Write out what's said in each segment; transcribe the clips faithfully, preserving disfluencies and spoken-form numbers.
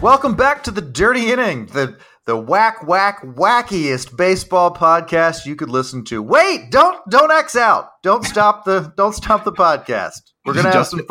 Welcome back to the Dirty Inning, the the whack whack wackiest baseball podcast you could listen to. Wait, don't don't X out. Don't stop the don't stop the podcast. We're gonna have Justin, some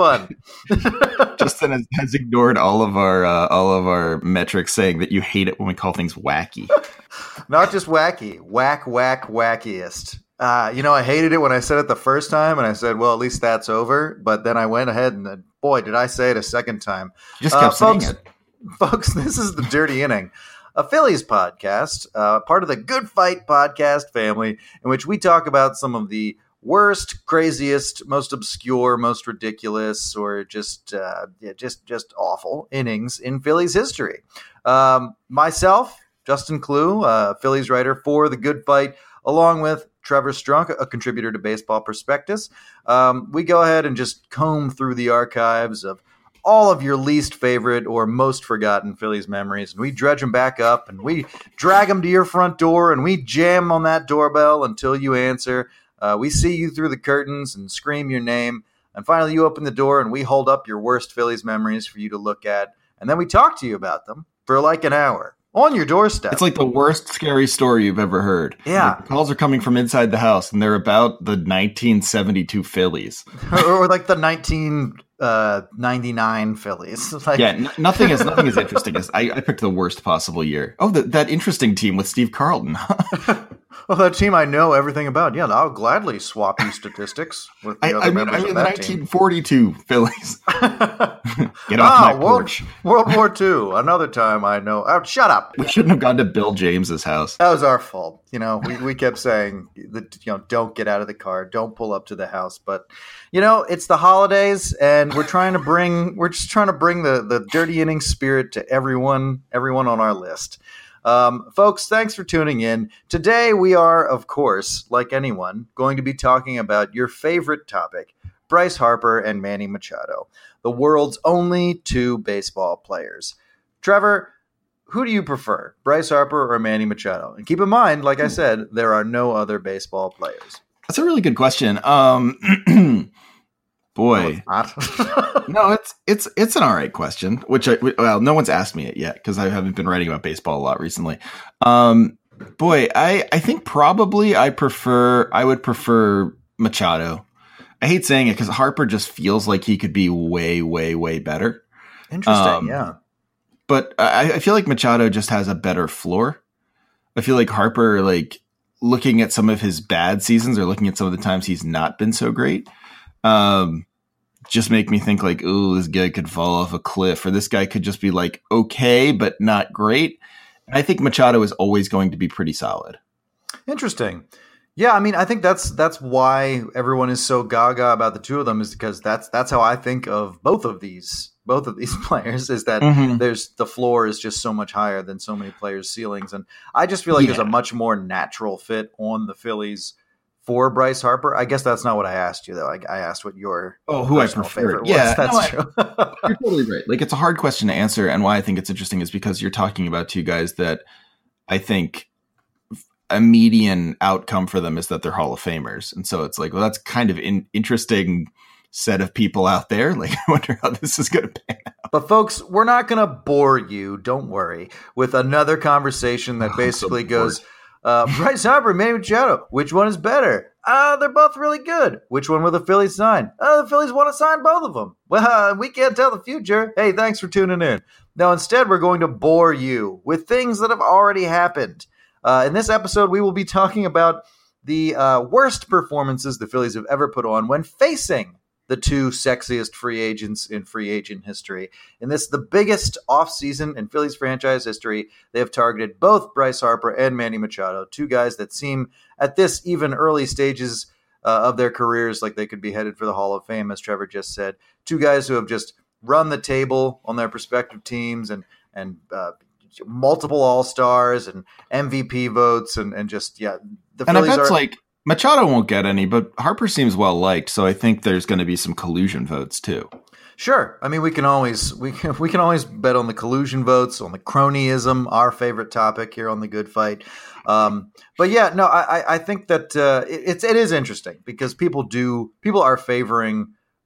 fun. Justin has, has ignored all of our uh, all of our metrics, saying that you hate it when we call things wacky. Not just wacky, whack whack wackiest. Uh, you know, I hated it when I said it the first time, and I said, "Well, at least that's over." But then I went ahead and, uh, boy, did I say it a second time. You just kept uh, saying folks, it. Folks, this is the Dirty Inning, a Phillies podcast, uh, part of the Good Fight podcast family, in which we talk about some of the worst, craziest, most obscure, most ridiculous, or just uh, yeah, just just awful innings in Phillies history. Um, myself, Justin Klugh, uh, Phillies writer for the Good Fight, along with Trevor Strunk, a contributor to Baseball Prospectus. Um, we go ahead and just comb through the archives of all of your least favorite or most forgotten Phillies memories, and we dredge them back up, and we drag them to your front door, and we jam on that doorbell until you answer. Uh, we see you through the curtains and scream your name, and finally you open the door, and we hold up your worst Phillies memories for you to look at, and then we talk to you about them for like an hour on your doorstep. It's like the worst scary story you've ever heard. Yeah. Like, the calls are coming from inside the house, and they're about the nineteen seventy-two Phillies. or, or like the nineteen ninety-nine Phillies. Like, yeah, n- nothing is nothing is interesting. As I, I picked the worst possible year. Oh, the, that interesting team with Steve Carlton. Well, that team I know everything about. Yeah, I'll gladly swap you statistics with the I, other I mean, members I mean of the that nineteen forty-two Phillies. Get off ah, my World, porch. World War Two. Another time I know. Oh, shut up. We shouldn't have gone to Bill James's house. That was our fault. You know, we, we kept saying that, you know, don't get out of the car, don't pull up to the house. But, you know, it's the holidays, and we're trying to bring, we're just trying to bring the, the Dirty Inning spirit to everyone, everyone on our list. Um, folks, thanks for tuning in. Today we are, of course, like anyone, going to be talking about your favorite topic, Bryce Harper and Manny Machado, the world's only two baseball players. Trevor, who do you prefer, Bryce Harper or Manny Machado? And keep in mind, like I said, there are no other baseball players. That's a really good question. Um, boy, no, it's not. no, it's it's it's an all right question. Which I, well, no one's asked me it yet because I haven't been writing about baseball a lot recently. Um, boy, I I think probably I prefer I would prefer Machado. I hate saying it because Harper just feels like he could be way way way better. Interesting, um, yeah. But I, I feel like Machado just has a better floor. I feel like Harper, like looking at some of his bad seasons or looking at some of the times he's not been so great, um, just make me think like, oh, this guy could fall off a cliff, or this guy could just be like, okay, but not great. And I think Machado is always going to be pretty solid. Interesting. Yeah, I mean, I think that's that's why everyone is so gaga about the two of them, is because that's that's how I think of both of these both of these players, is that mm-hmm. there's the floor is just so much higher than so many players' ceilings, and I just feel like yeah. there's a much more natural fit on the Phillies for Bryce Harper. I guess that's not what I asked you though. I, I asked what your oh who I prefer. Yeah, that's no, true. I, you're totally right. Like, it's a hard question to answer, and why I think it's interesting is because you're talking about two guys that I think a median outcome for them is that they're Hall of Famers. And so it's like, well, that's kind of an interesting set of people out there. Like, I wonder how this is going to pan out. But folks, we're not going to bore you, don't worry, with another conversation that oh, basically so goes, uh, Bryce Harper, Manny Machado, which one is better? Uh, they're both really good. Which one will the Phillies sign? Uh, the Phillies want to sign both of them. Well, uh, we can't tell the future. Hey, thanks for tuning in. Now, instead, we're going to bore you with things that have already happened. Uh, in this episode, we will be talking about the uh, worst performances the Phillies have ever put on when facing the two sexiest free agents in free agent history. In this, the biggest offseason in Phillies franchise history, they have targeted both Bryce Harper and Manny Machado, two guys that seem at this even early stages uh, of their careers like they could be headed for the Hall of Fame, as Trevor just said. Two guys who have just run the table on their respective teams and and uh, multiple All-Stars and M V P votes and, and just, yeah. The and Phillies I bet are, like Machado won't get any, but Harper seems well liked, so I think there's going to be some collusion votes too. Sure. I mean, we can always we can, we can always bet on the collusion votes, on the cronyism, our favorite topic here on the Good Fight. Um, but yeah, no, I I think that uh, it, it's it is interesting because people do people are favoring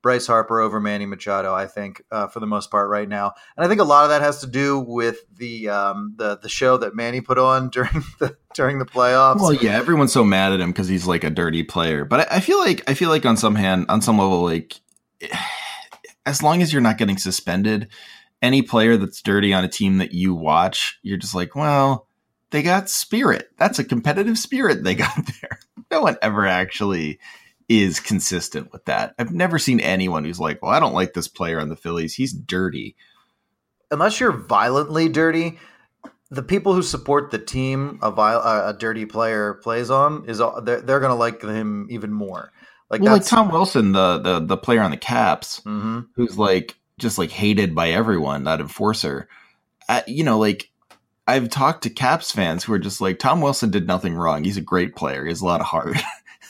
Bryce Harper over Manny Machado, I think, uh, for the most part right now. And I think a lot of that has to do with the um, the the show that Manny put on during the during the playoffs. Well, yeah, everyone's so mad at him because he's like a dirty player. But I, I feel like I feel like on some hand, on some level, like as long as you're not getting suspended, any player that's dirty on a team that you watch, you're just like, well, they got spirit. That's a competitive spirit they got there. No one ever actually is consistent with that. I've never seen anyone who's like, well, I don't like this player on the Phillies. He's dirty. Unless you're violently dirty, the people who support the team a, viol- a dirty player plays on, is they're, they're going to like him even more. Like, well, that's, like Tom Wilson, the, the, the player on the Caps, mm-hmm. who's like, just like hated by everyone, that enforcer. Uh, you know, like, I've talked to Caps fans who are just like, Tom Wilson did nothing wrong. He's a great player. He has a lot of heart.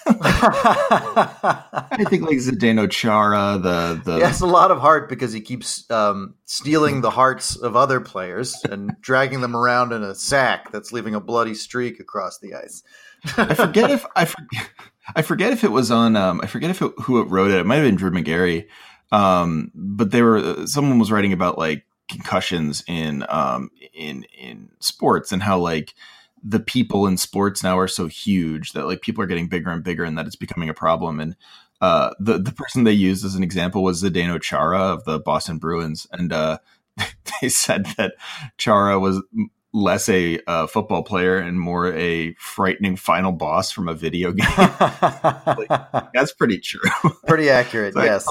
I think like Zdeno Chara, the the he has a lot of heart because he keeps um, stealing the hearts of other players and dragging them around in a sack that's leaving a bloody streak across the ice. I forget if I forget, I forget if it was on. Um, I forget if it, who it wrote it. It might have been Drew McGarry. Um, but they were someone was writing about like concussions in um in in sports and how like the people in sports now are so huge that like people are getting bigger and bigger and that it's becoming a problem. And uh the the person they used as an example was Zdeno Chara of the Boston Bruins, and uh they said that Chara was less a uh, football player and more a frightening final boss from a video game. Like, that's pretty true. Pretty accurate. So yes. I,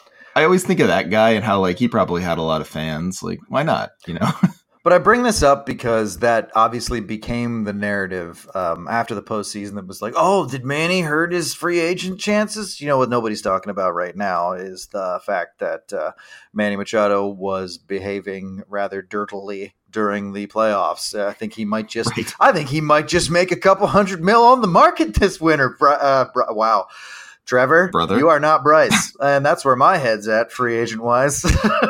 I always think of that guy and how like he probably had a lot of fans. Like, why not? You know. But I bring this up because that obviously became the narrative um, after the postseason. That was like, oh, did Manny hurt his free agent chances? You know what nobody's talking about right now is the fact that uh, Manny Machado was behaving rather dirtily during the playoffs. Uh, I think he might just, right. I think he might just make a couple hundred mil on the market this winter. Uh, wow. Trevor, brother, you are not Bryce. And that's where my head's at, free agent wise.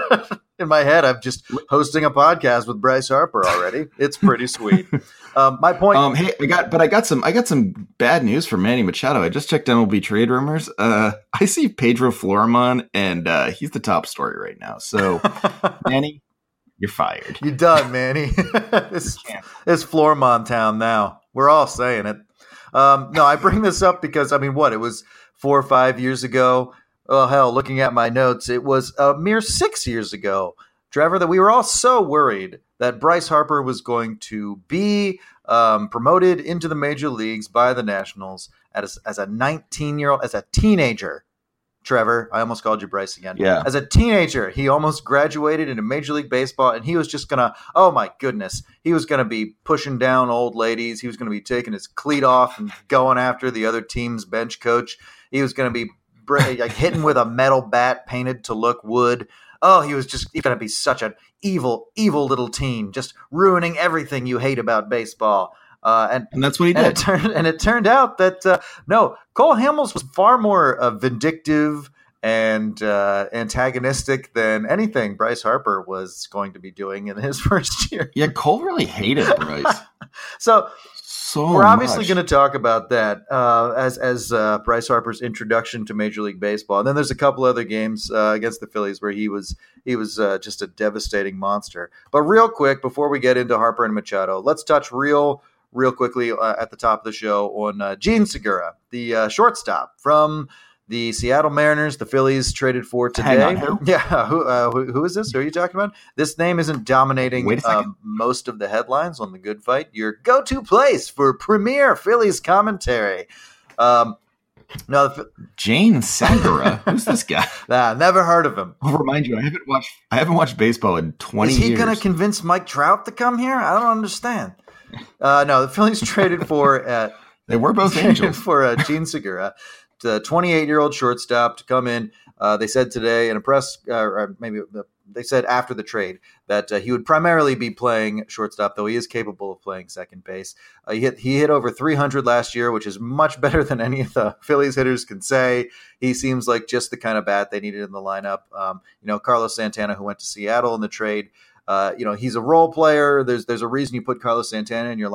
In my head, I'm just hosting a podcast with Bryce Harper already. It's pretty sweet. Um, my point. Um, hey, I got, but I got some, I got some bad news for Manny Machado. I just checked M L B trade rumors. Uh, I see Pedro Florimon, and uh, he's the top story right now. So, Manny, you're fired. You're done, Manny. It's, it's Florimon town now. We're all saying it. Um, no, I bring this up because I mean, what it was four or five years ago. Oh, hell, looking at my notes, it was a mere six years ago, Trevor, that we were all so worried that Bryce Harper was going to be um, promoted into the major leagues by the Nationals as, as a nineteen-year-old, as a teenager. Trevor, I almost called you Bryce again. Yeah. As a teenager, he almost graduated into Major League Baseball, and he was just going to, oh my goodness, he was going to be pushing down old ladies. He was going to be taking his cleat off and going after the other team's bench coach. He was going to be like hitting with a metal bat painted to look wood. Oh, he was just going to be such an evil, evil little teen, just ruining everything you hate about baseball. Uh, and, and that's what he did. And it turned, and it turned out that, uh, no, Cole Hamels was far more uh, vindictive and uh, antagonistic than anything Bryce Harper was going to be doing in his first year. Yeah, Cole really hated Bryce. so so we're obviously much. going to talk about that uh, as as uh, Bryce Harper's introduction to Major League Baseball. And then there's a couple other games uh, against the Phillies where he was he was uh, just a devastating monster. But real quick, before we get into Harper and Machado, let's touch real real quickly uh, at the top of the show on uh, Jean Segura, the uh, shortstop from the Seattle Mariners. The Phillies traded for today. Hang on, who? Yeah, who, uh, who who is this? Who are you talking about? This name isn't dominating Wait a second. um, most of the headlines on The Good Fight. Your go-to place for premier Phillies commentary. Um, no, the, Jane Segura. Who's this guy? nah, never heard of him. I'll remind you, I haven't watched. I haven't watched baseball in twenty Is he years. going to convince Mike Trout to come here? I don't understand. Uh, no, the Phillies traded for uh, they were both angels for uh, Jean Segura, the twenty-eight-year-old shortstop, to come in. Uh, they said today in a press, uh, or maybe the, they said after the trade that uh, he would primarily be playing shortstop, though he is capable of playing second base. Uh, he hit he hit over three hundred last year, which is much better than any of the Phillies hitters can say. He seems like just the kind of bat they needed in the lineup. Um, you know, Carlos Santana, who went to Seattle in the trade. Uh, you know, he's a role player. There's there's a reason you put Carlos Santana in your lineup,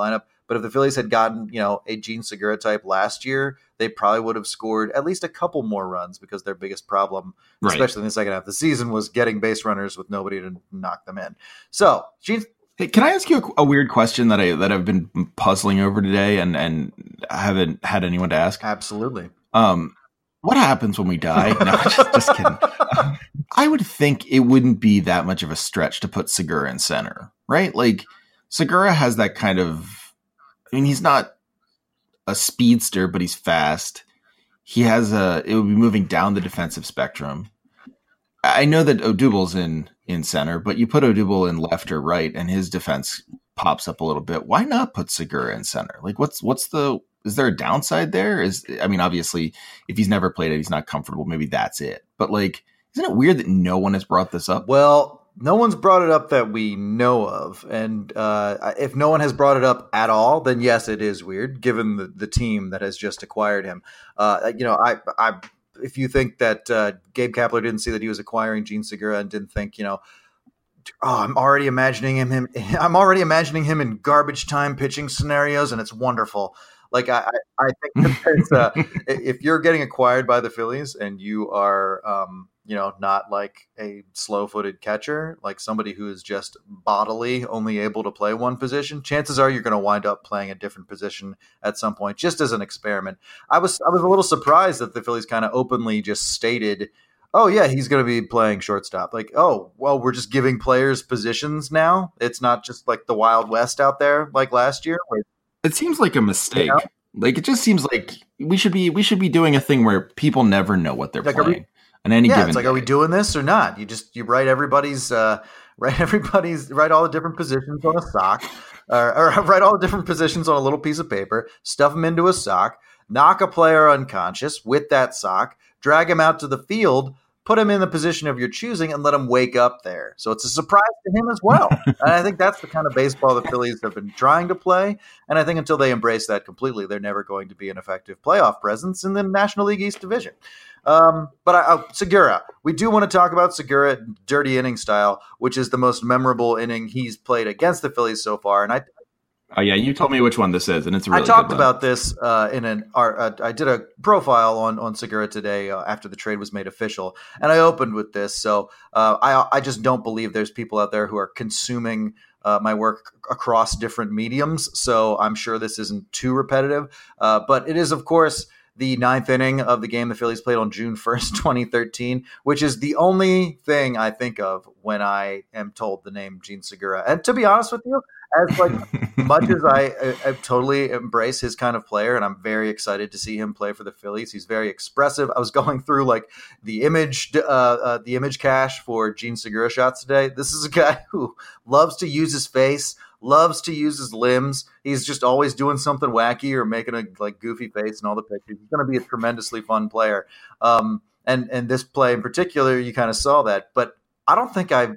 But if the Phillies had gotten, you know, a Gene Segura type last year, they probably would have scored at least a couple more runs because their biggest problem, right, especially in the second half of the season, was getting base runners with nobody to knock them in. So, Gene. Hey, can I ask you a, a weird question that I that I've been puzzling over today and and haven't had anyone to ask? Absolutely. Um, what happens when we die? No, just, just kidding. Um, I would think it wouldn't be that much of a stretch to put Segura in center, right? Like Segura has that kind of. I mean, he's not a speedster, but he's fast. He has a. It would be moving down the defensive spectrum. I know that Odubel's in. in center, but you put Odubel in left or right and his defense pops up a little bit. Why not put Segura in center? Like what's, what's the, is there a downside there? Is, I mean, obviously if he's never played it, he's not comfortable. Maybe that's it. But like, isn't it weird that no one has brought this up? Well, no one's brought it up that we know of. And uh, if no one has brought it up at all, then yes, it is weird given the, the team that has just acquired him. Uh, you know, I, I, if you think that uh, Gabe Kapler didn't see that he was acquiring Gene Segura and didn't think, you know, oh, I'm already imagining him, him I'm already imagining him in garbage time pitching scenarios, and it's wonderful. Like I, I think that there's, uh, if you're getting acquired by the Phillies and you are, um, you know, not like a slow-footed catcher, like somebody who is just bodily only able to play one position, chances are you're going to wind up playing a different position at some point, just as an experiment. I was I was a little surprised that the Phillies kind of openly just stated, oh, yeah, he's going to be playing shortstop. Like, oh, well, we're just giving players positions now. It's not just like the Wild West out there like last year. Like, it seems like a mistake. You know? Like, it just seems like we should be we should be doing a thing where people never know what they're like, playing. On any yeah, given it's like, day. Are we doing this or not? You just you write everybody's uh, write everybody's write all the different positions on a sock, or, or write all the different positions on a little piece of paper, stuff them into a sock, knock a player unconscious with that sock, drag him out to the field, put him in the position of your choosing, and let him wake up there. So it's a surprise to him as well. And I think that's the kind of baseball the Phillies have been trying to play. And I think until they embrace that completely, they're never going to be an effective playoff presence in the National League East Division. Um, but I, I, Segura, we do want to talk about Segura dirty inning style, which is the most memorable inning he's played against the Phillies so far. And I, oh yeah, you told me which one this is, and it's a really I talked good about this uh, in an. Uh, I did a profile on on Segura today uh, after the trade was made official, and I opened with this. So uh, I I just don't believe there's people out there who are consuming uh, my work across different mediums. So I'm sure this isn't too repetitive, uh, but it is, of course, the ninth inning of the game the Phillies played on June first, twenty thirteen, which is the only thing I think of when I am told the name Gene Segura. And to be honest with you, as like much as I, I, I totally embrace his kind of player, and I'm very excited to see him play for the Phillies. He's very expressive. I was going through like the image, uh, uh, the image cache for Gene Segura shots today. This is a guy who loves to use his face, loves to use his limbs. He's just always doing something wacky or making a like goofy face in all the pictures. He's going to be a tremendously fun player. Um, and and this play in particular, you kind of saw that. But I don't think I.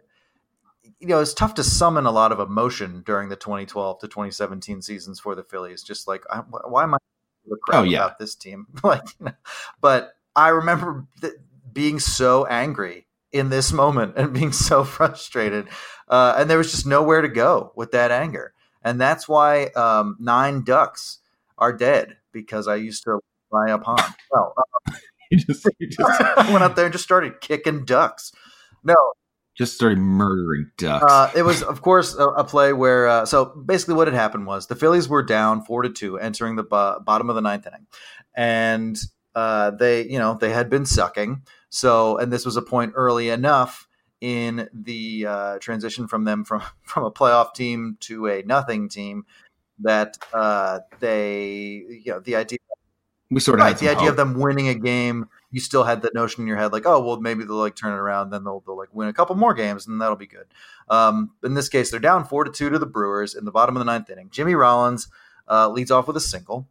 You know, it's tough to summon a lot of emotion during the twenty twelve to twenty seventeen seasons for the Phillies. Just like, I, why am I crap oh, yeah. about this team? like, you know, but I remember th- being so angry in this moment and being so frustrated, uh, and there was just nowhere to go with that anger, and that's why um, nine ducks are dead because I used to lie up pond. Well, uh, you just, you just... I went out there and just started kicking ducks. No. Just started murdering ducks. Uh, it was, of course, a, a play where uh, – so basically what had happened was the Phillies were down four to two entering the bo- bottom of the ninth inning. And uh, they, you know, they had been sucking. So – and this was a point early enough in the uh, transition from them from, from a playoff team to a nothing team that uh, they – you know, the idea – We sort of right, had some the idea hope. of them winning a game – you still had that notion in your head, like, oh, well, maybe they'll like turn it around, then they'll, they'll like win a couple more games, and that'll be good. Um, in this case, they're down four to two to the Brewers in the bottom of the ninth inning. Jimmy Rollins uh, leads off with a single,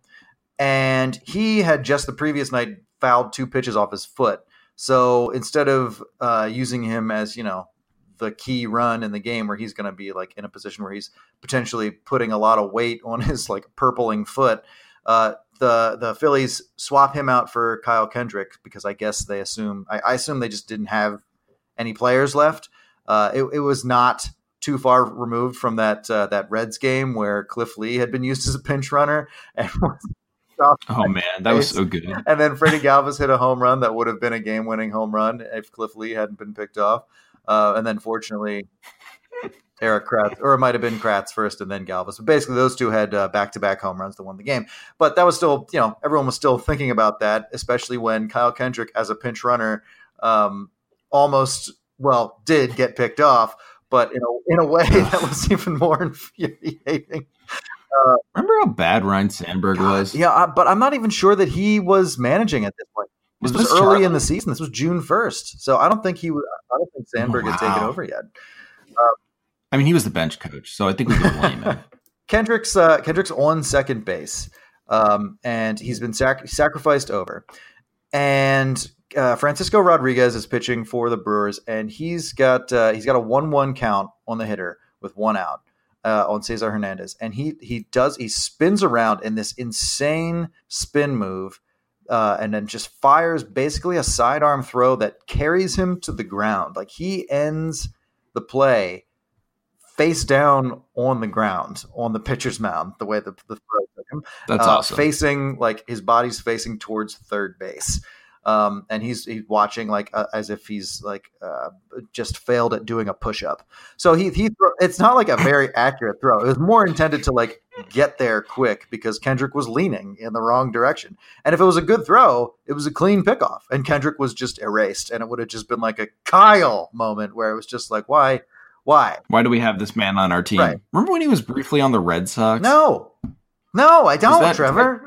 and he had just the previous night fouled two pitches off his foot. So instead of uh, using him as, you know, the key run in the game where he's going to be like in a position where he's potentially putting a lot of weight on his like purpling foot, uh, the the Phillies swap him out for Kyle Kendrick because I guess they assume I, I assume they just didn't have any players left. Uh, it, it was not too far removed from that uh, that Reds game where Cliff Lee had been used as a pinch runner and was oh man, that was so good. And then Freddie Galvis hit a home run that would have been a game-winning home run if Cliff Lee hadn't been picked off. Uh, and then fortunately, Eric Kratz, or it might have been Kratz first and then Galvis. But basically, those two had uh, back-to-back home runs that won the game. But that was still, you know, everyone was still thinking about that, especially when Kyle Kendrick, as a pinch runner, um, almost, well, did get picked off, but in a, in a way that was even more infuriating. Uh, Remember how bad Ryan Sandberg was? Yeah, I, but I'm not even sure that he was managing at this point. This was, was early Charlie? in the season. This was June first, so I don't think he. Was, I don't think Sandberg oh, wow. had taken over yet. Uh, I mean, he was the bench coach, so I think we can blame him. Kendrick's uh, Kendrick's on second base, um, and he's been sac- sacrificed over. And uh, Francisco Rodriguez is pitching for the Brewers, and he's got uh, he's got a one one count on the hitter with one out. Uh, on Cesar Hernandez, and he he does he spins around in this insane spin move, uh, and then just fires basically a sidearm throw that carries him to the ground. Like he ends the play face down on the ground on the pitcher's mound. The way the, the throw took him, that's uh, awesome. Facing like his body's facing towards third base. Um, and he's he's watching like uh, as if he's like uh, just failed at doing a push up. So he he throw, it's not like a very accurate throw. It was more intended to like get there quick because Kendrick was leaning in the wrong direction. And if it was a good throw, it was a clean pickoff, and Kendrick was just erased, and it would have just been like a Kyle moment where it was just like why why why do we have this man on our team? Right. Remember when he was briefly on the Red Sox? No, no, I don't, that, Trevor.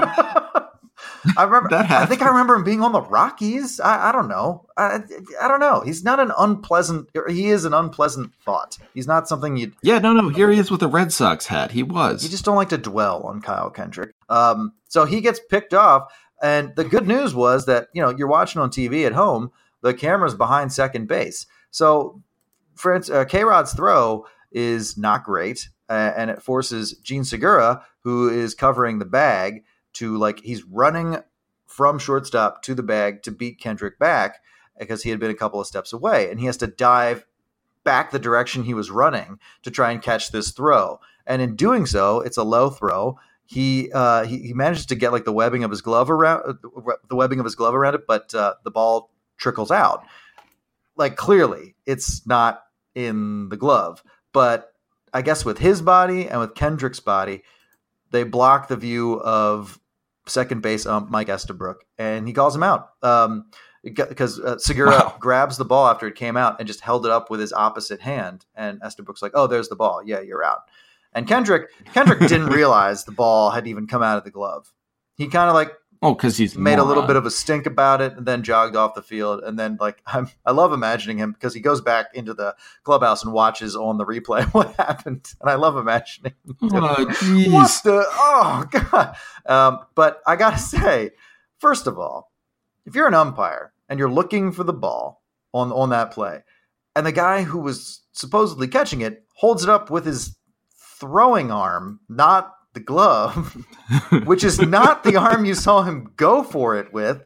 I remember. I think I remember him being on the Rockies. I, I don't know. I, I don't know. He's not an unpleasant. He is an unpleasant thought. He's not something you. Yeah, no, no. Here he is with the Red Sox hat. He was. You just don't like to dwell on Kyle Kendrick. Um, so he gets picked off, and the good news was that you know you're watching on T V at home. The camera's behind second base, so for uh, K-Rod's throw is not great, uh, and it forces Gene Segura, who is covering the bag, to like he's running from shortstop to the bag to beat Kendrick back because he had been a couple of steps away, and he has to dive back the direction he was running to try and catch this throw. And in doing so, it's a low throw. He uh, he, he manages to get like the webbing of his glove around uh, the webbing of his glove around it, but uh, the ball trickles out. Like clearly, it's not in the glove, but I guess with his body and with Kendrick's body, they block the view of second base ump Mike Estabrook, and he calls him out um, because uh, Segura wow. grabs the ball after it came out and just held it up with his opposite hand, and Estabrook's like, "Oh, there's the ball. Yeah, you're out." And Kendrick Kendrick didn't realize the ball had even come out of the glove. He kind of like oh, because he's made moron. a little bit of a stink about it, and then jogged off the field. And then like I'm, I love imagining him because he goes back into the clubhouse and watches on the replay what happened, and I love imagining. Oh, what the oh god! Um, but I gotta say, first of all, if you're an umpire and you're looking for the ball on on that play, and the guy who was supposedly catching it holds it up with his throwing arm, not the glove, which is not the arm you saw him go for it with.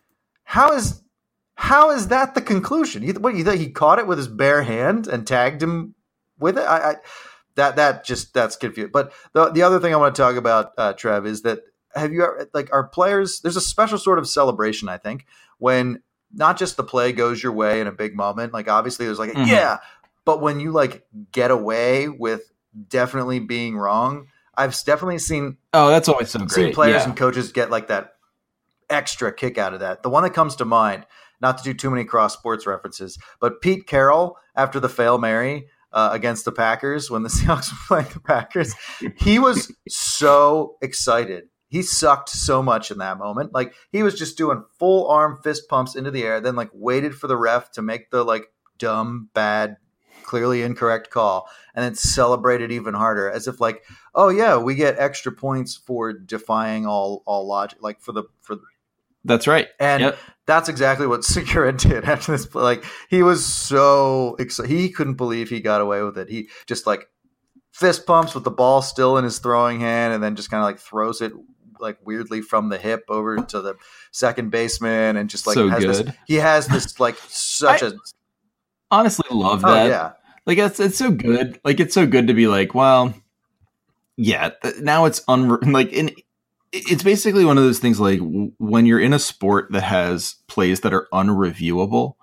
How is how is that the conclusion? You, what you think he caught it with his bare hand and tagged him with it? I, I that that just that's confusing. But the the other thing I want to talk about, uh, Trev, is that have you ever like our players? There's a special sort of celebration, I think, when not just the play goes your way in a big moment. Like obviously there's like a, mm-hmm. yeah, but when you like get away with definitely being wrong. I've definitely seen oh, that's always so seen great. players yeah. and coaches get like that extra kick out of that. The one that comes to mind, not to do too many cross sports references, but Pete Carroll after the Fail Mary uh, against the Packers when the Seahawks were playing the Packers, he was so excited. He sucked so much in that moment. Like he was just doing full arm fist pumps into the air, then like waited for the ref to make the like dumb, bad, clearly incorrect call, and then celebrated even harder as if like, oh yeah, we get extra points for defying all all logic, like for the for the that's right. And yep. that's exactly what Segura did after this play. Like he was so excited. He couldn't believe he got away with it. He just like fist pumps with the ball still in his throwing hand, and then just kind of like throws it like weirdly from the hip over to the second baseman, and just like so has good. This, he has this like such I, a honestly love oh, that. Yeah. Like it's it's so good. Like it's so good to be like, well, yeah. Now it's un like in. It's basically one of those things like when you're in a sport that has plays that are unreviewable.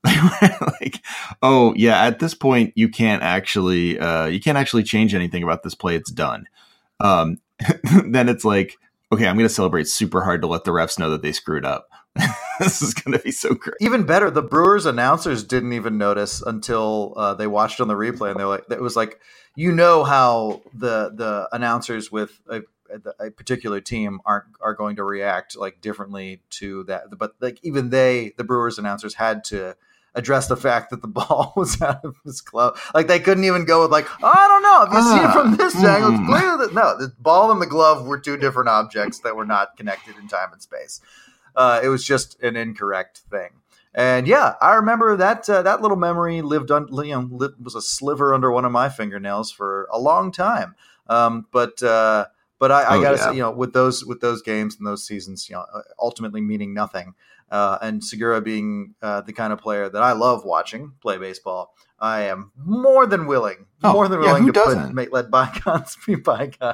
Like, oh yeah, at this point you can't actually uh, you can't actually change anything about this play. It's done. Um, then it's like, okay, I'm going to celebrate super hard to let the refs know that they screwed up. This is going to be so great. Even better, the Brewers announcers didn't even notice until uh, they watched on the replay, and they're like, it was like, you know how the the announcers with a, a particular team aren't are going to react like differently to that, but like even they, the Brewers announcers, had to address the fact that the ball was out of his glove. Like they couldn't even go with like, oh, I don't know. If you ah, see it from this mm. angle, it's clear that no, the ball and the glove were two different objects that were not connected in time and space. Uh, it was just an incorrect thing. And yeah, I remember that uh, that little memory lived on, you know, lived, was a sliver under one of my fingernails for a long time. Um, but uh, but I, I oh, gotta yeah. say, you know, with those with those games and those seasons, you know, ultimately meaning nothing. Uh, and Segura being uh, the kind of player that I love watching play baseball, I am more than willing, oh, more than willing yeah, to put, make, let bygones be bygones.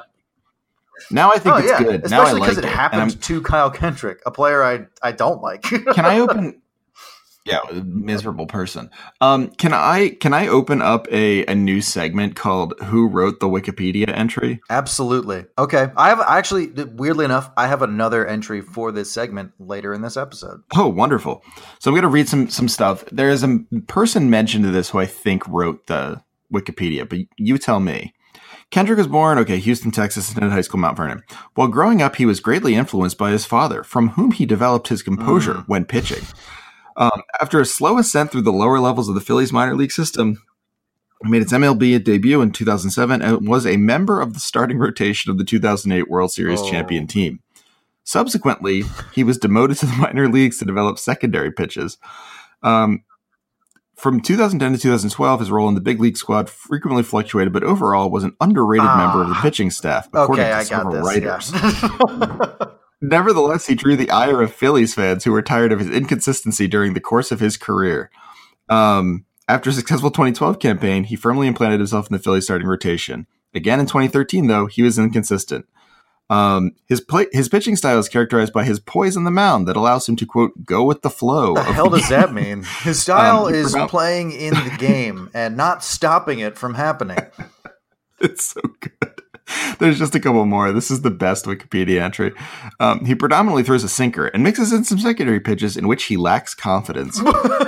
Now I think oh, it's yeah. good. Especially because like it, it happened to Kyle Kendrick, a player I, I don't like. Can I open... Yeah, miserable person. Um, can I can I open up a, a new segment called "Who Wrote the Wikipedia Entry"? Absolutely. Okay, I have actually, weirdly enough, I have another entry for this segment later in this episode. Oh, wonderful! So I'm going to read some some stuff. There is a person mentioned to this who I think wrote the Wikipedia, but you tell me. Kendrick was born, okay, Houston, Texas, and attended high school Mount Vernon. While growing up, he was greatly influenced by his father, from whom he developed his composure mm. when pitching. Um, after a slow ascent through the lower levels of the Phillies minor league system, he made its M L B debut in two thousand seven and was a member of the starting rotation of the two thousand eight World Series oh. champion team. Subsequently, he was demoted to the minor leagues to develop secondary pitches. Um, from two thousand ten to two thousand twelve, his role in the big league squad frequently fluctuated, but overall was an underrated ah. member of the pitching staff, according okay, to I several got this, writers. Yeah. Nevertheless, he drew the ire of Phillies fans who were tired of his inconsistency during the course of his career. Um, after a successful twenty twelve campaign, he firmly implanted himself in the Phillies starting rotation. Again in twenty thirteen, though, he was inconsistent. Um, his play, his pitching style is characterized by his poise on the mound that allows him to, quote, go with the flow. What the hell does that mean? His style um, is about- playing in the game and not stopping it from happening. It's so good. There's just a couple more. This is the best Wikipedia entry. Um, he predominantly throws a sinker and mixes in some secondary pitches in which he lacks confidence.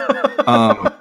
um,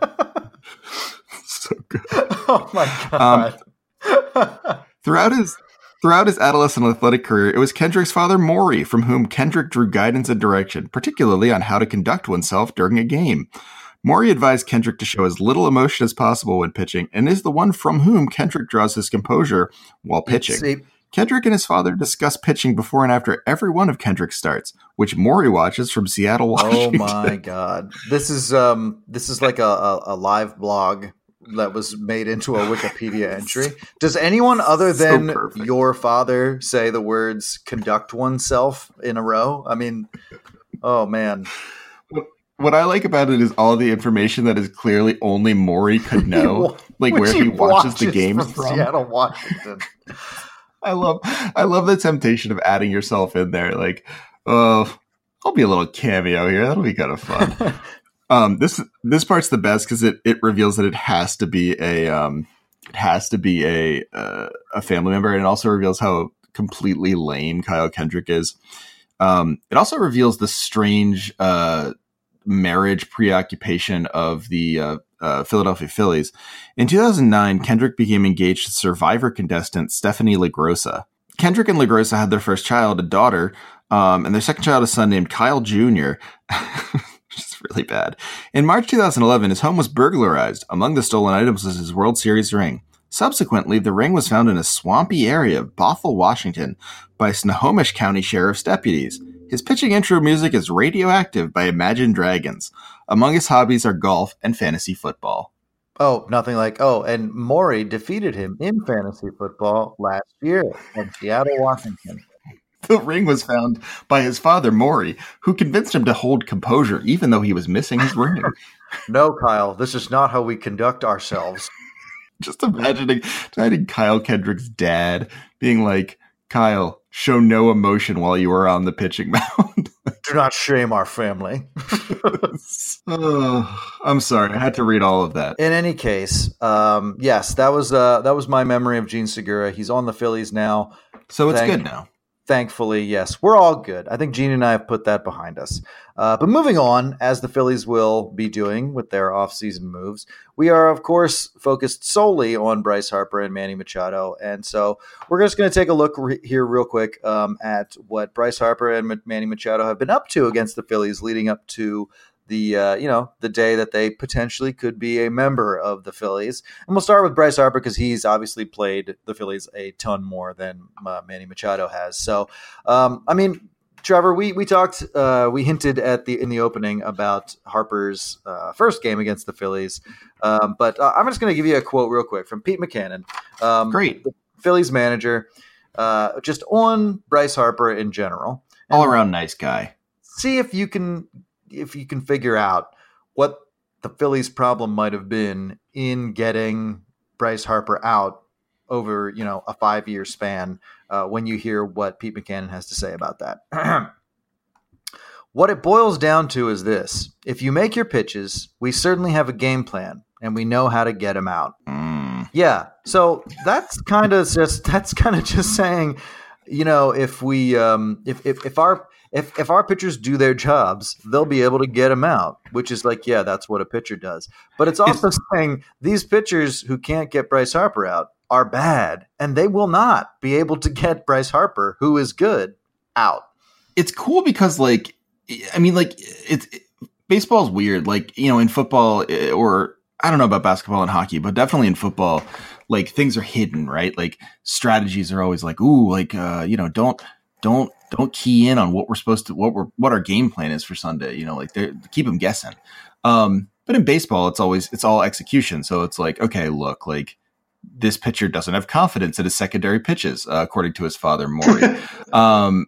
so good. Oh my god! Um, throughout his throughout his adolescent athletic career, it was Kendrick's father, Maury, from whom Kendrick drew guidance and direction, particularly on how to conduct oneself during a game. Maury advised Kendrick to show as little emotion as possible when pitching, and is the one from whom Kendrick draws his composure while pitching. A- Kendrick and his father discuss pitching before and after every one of Kendrick's starts, which Maury watches from Seattle, Washington. Oh my god! This is um, this is like a, a, a live blog that was made into a Wikipedia entry. Does anyone other than so your father say the words "conduct oneself" in a row? I mean, oh man. What I like about it is all the information that is clearly only Maury could know, like where he, he watches, watches the games from, from. Seattle, Washington. I love, I love the temptation of adding yourself in there. Like, oh, I'll be a little cameo here. That'll be kind of fun. um, this this part's the best because it it reveals that it has to be a um, it has to be a uh, a family member, and it also reveals how completely lame Kyle Kendrick is. Um, it also reveals the strange. Uh, marriage preoccupation of the uh, uh, Philadelphia Phillies. In two thousand nine, Kendrick became engaged to Survivor contestant Stephanie LaGrossa. Kendrick and LaGrossa had their first child, a daughter, um, and their second child, a son named Kyle Junior, which is really bad. In March two thousand eleven, his home was burglarized. Among the stolen items was his World Series ring. Subsequently, the ring was found in a swampy area of Bothell, Washington, by Snohomish County Sheriff's deputies. His pitching intro music is Radioactive by Imagine Dragons. Among his hobbies are golf and fantasy football. Oh, nothing like, oh, and Maury defeated him in fantasy football last year in Seattle, Washington. The ring was found by his father, Maury, who convinced him to hold composure even though he was missing his ring. No, Kyle, this is not how we conduct ourselves. Just imagining, imagining Kyle Kendrick's dad being like, Kyle, show no emotion while you are on the pitching mound. Do not shame our family. Oh, I'm sorry. I had to read all of that. In any case, um, yes, that was uh, that was my memory of Gene Segura. He's on the Phillies now. So it's Thank- good now. Thankfully, yes, we're all good. I think Gene and I have put that behind us. Uh, but moving on, as the Phillies will be doing with their offseason moves, we are, of course, focused solely on Bryce Harper and Manny Machado. And so we're just going to take a look re- here real quick um, at what Bryce Harper and M- Manny Machado have been up to against the Phillies leading up to the uh, you know the day that they potentially could be a member of the Phillies. And we'll start with Bryce Harper because he's obviously played the Phillies a ton more than uh, Manny Machado has. So, um, I mean, Trevor, we we talked, uh, we hinted at the in the opening about Harper's uh, first game against the Phillies, um, but uh, I'm just going to give you a quote real quick from Pete Mackanin, um, Great, the Phillies manager, uh, just on Bryce Harper in general. All around nice guy. See if you can. If you can figure out what the Phillies' problem might have been in getting Bryce Harper out over, you know, a five-year span, uh, when you hear what Pete Mackanin has to say about that. What it boils down to is this. If you make your pitches, we certainly have a game plan, and we know how to get them out. Mm. Yeah, so that's kind of just that's kind of just saying, you know, if we um, if if if our If if our pitchers do their jobs, they'll be able to get them out, which is like, yeah, that's what a pitcher does. But it's also it's, saying these pitchers who can't get Bryce Harper out are bad, and they will not be able to get Bryce Harper, who is good, out. It's cool because, like, I mean, like, it's it, baseball's weird. Like, you know, in football, or I don't know about basketball and hockey, but definitely in football, like, things are hidden, right? Like, strategies are always like, ooh, like, uh, you know, don't don't. Don't key in on what we're supposed to, what we're, what our game plan is for Sunday. You know, like they keep them guessing. Um, but in baseball, it's always, it's all execution. So it's like, okay, look, like this pitcher doesn't have confidence in his secondary pitches, uh, according to his father, Maury. um,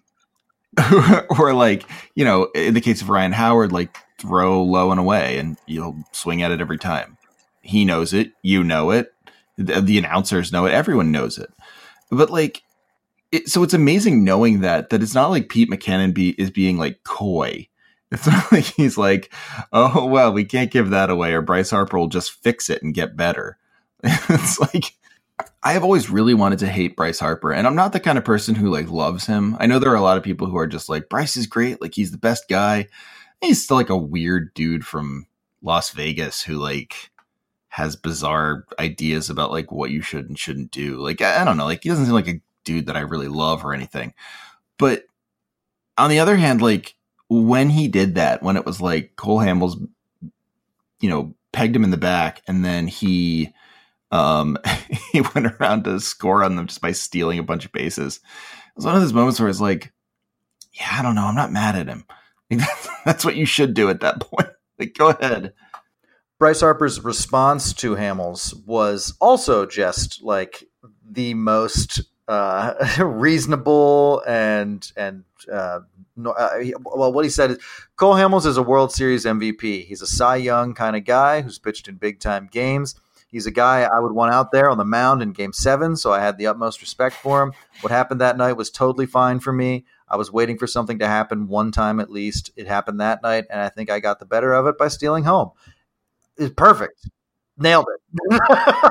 or like, you know, in the case of Ryan Howard, like throw low and away and you'll swing at it every time. He knows it. You know it. The, the announcers know it. Everyone knows it. But like, It, so it's amazing knowing that, that it's not like Pete Mackanin be, is being like coy. It's not like he's like, oh, well, we can't give that away or Bryce Harper will just fix it and get better. It's like, I have always really wanted to hate Bryce Harper, and I'm not the kind of person who like loves him. I know there are a lot of people who are just like, Bryce is great. Like he's the best guy. He's still like a weird dude from Las Vegas who like has bizarre ideas about like what you should and shouldn't do. Like, I, I don't know. Like he doesn't seem like a dude that I really love or anything. But on the other hand, like when he did that, when it was like Cole Hamels, you know, pegged him in the back and then he um he went around to score on them just by stealing a bunch of bases. It was one of those moments where it's like, yeah, I don't know, I'm not mad at him. Like, that's, that's what you should do at that point. Like, go ahead. Bryce Harper's response to Hamels was also just like the most Uh, reasonable and and uh, no, uh, he, well, what he said is Cole Hamels is a World Series M V P. He's a Cy Young kind of guy who's pitched in big time games. He's a guy I would want out there on the mound in Game Seven, so I had the utmost respect for him. What happened that night was totally fine for me. I was waiting for something to happen one time at least. It happened that night, and I think I got the better of it by stealing home. It's perfect, nailed it.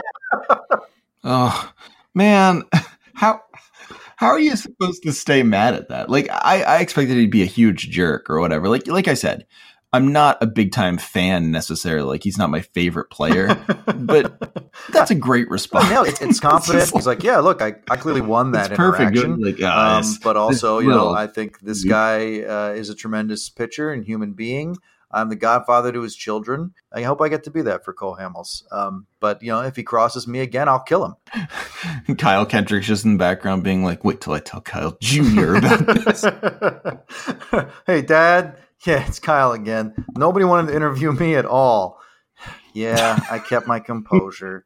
Oh man. How how are you supposed to stay mad at that? Like I, I expected he'd be a huge jerk or whatever. Like like I said, I'm not a big time fan necessarily. Like he's not my favorite player, but that's a great response. No, it's, it's confident. It's he's like, yeah, look, I, I clearly won that interaction. Like, uh, um, but also, you know, I think this guy uh, is a tremendous pitcher and human being. I'm the godfather to his children. I hope I get to be that for Cole Hamels. Um, but, you know, if he crosses me again, I'll kill him. Kyle Kendrick's just in the background being like, wait till I tell Kyle Junior about this. Hey, Dad. Yeah, it's Kyle again. Nobody wanted to interview me at all. Yeah, I kept my composure.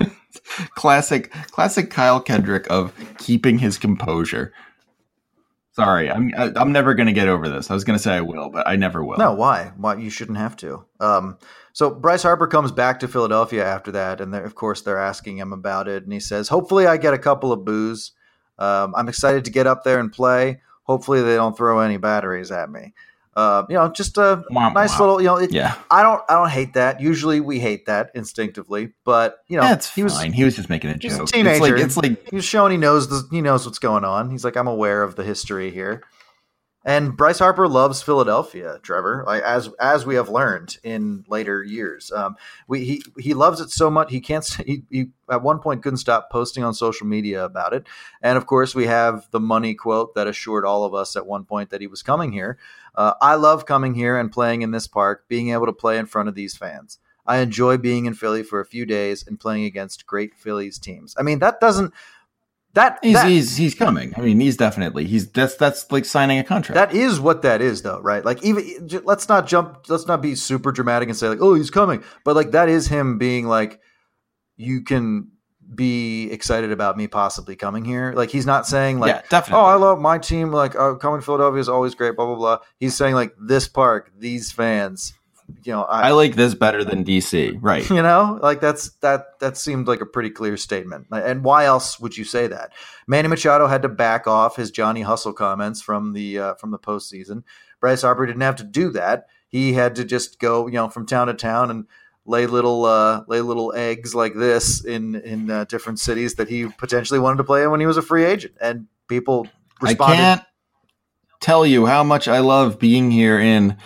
classic, classic Kyle Kendrick of keeping his composure. Sorry, I'm I, I'm never going to get over this. I was going to say I will, but I never will. No, why? Why you shouldn't have to. Um, so Bryce Harper comes back to Philadelphia after that, and of course they're asking him about it, and he says, "Hopefully, I get a couple of boos. Um, I'm excited to get up there and play. Hopefully, they don't throw any batteries at me." Uh, you know, just a wow, nice wow. little. You know, it, yeah. I don't, I don't hate that. Usually, we hate that instinctively, but you know, that's he was fine. He was just making a joke. a teenager. It's like, it's like he was showing he knows the, he knows what's going on. He's like, I'm aware of the history here. And Bryce Harper loves Philadelphia, Trevor, like, as as we have learned in later years. Um, we he he loves it so much he can't. He, he at one point couldn't stop posting on social media about it. And of course, we have the money quote that assured all of us at one point that he was coming here. Uh, I love coming here and playing in this park, being able to play in front of these fans. I enjoy being in Philly for a few days and playing against great Phillies teams. I mean, that doesn't. That, he's, that, he's he's coming. I mean, he's definitely he's that's that's like signing a contract. That is what that is, though, right? Like, even let's not jump, let's not be super dramatic and say like, oh, he's coming, but like that is him being like, you can be excited about me possibly coming here. Like, he's not saying like, yeah, definitely. oh, I love my team. Like, oh, coming to Philadelphia is always great. Blah blah blah. He's saying like this park, these fans. You know, I, I like this better than D C, right? You know, like that's that that seemed like a pretty clear statement. And why else would you say that? Manny Machado had to back off his Johnny Hustle comments from the uh, from the postseason. Bryce Harper didn't have to do that. He had to just go, you know, from town to town and lay little uh, lay little eggs like this in in uh, different cities that he potentially wanted to play in when he was a free agent. And people responded. I can't tell you how much I love being here in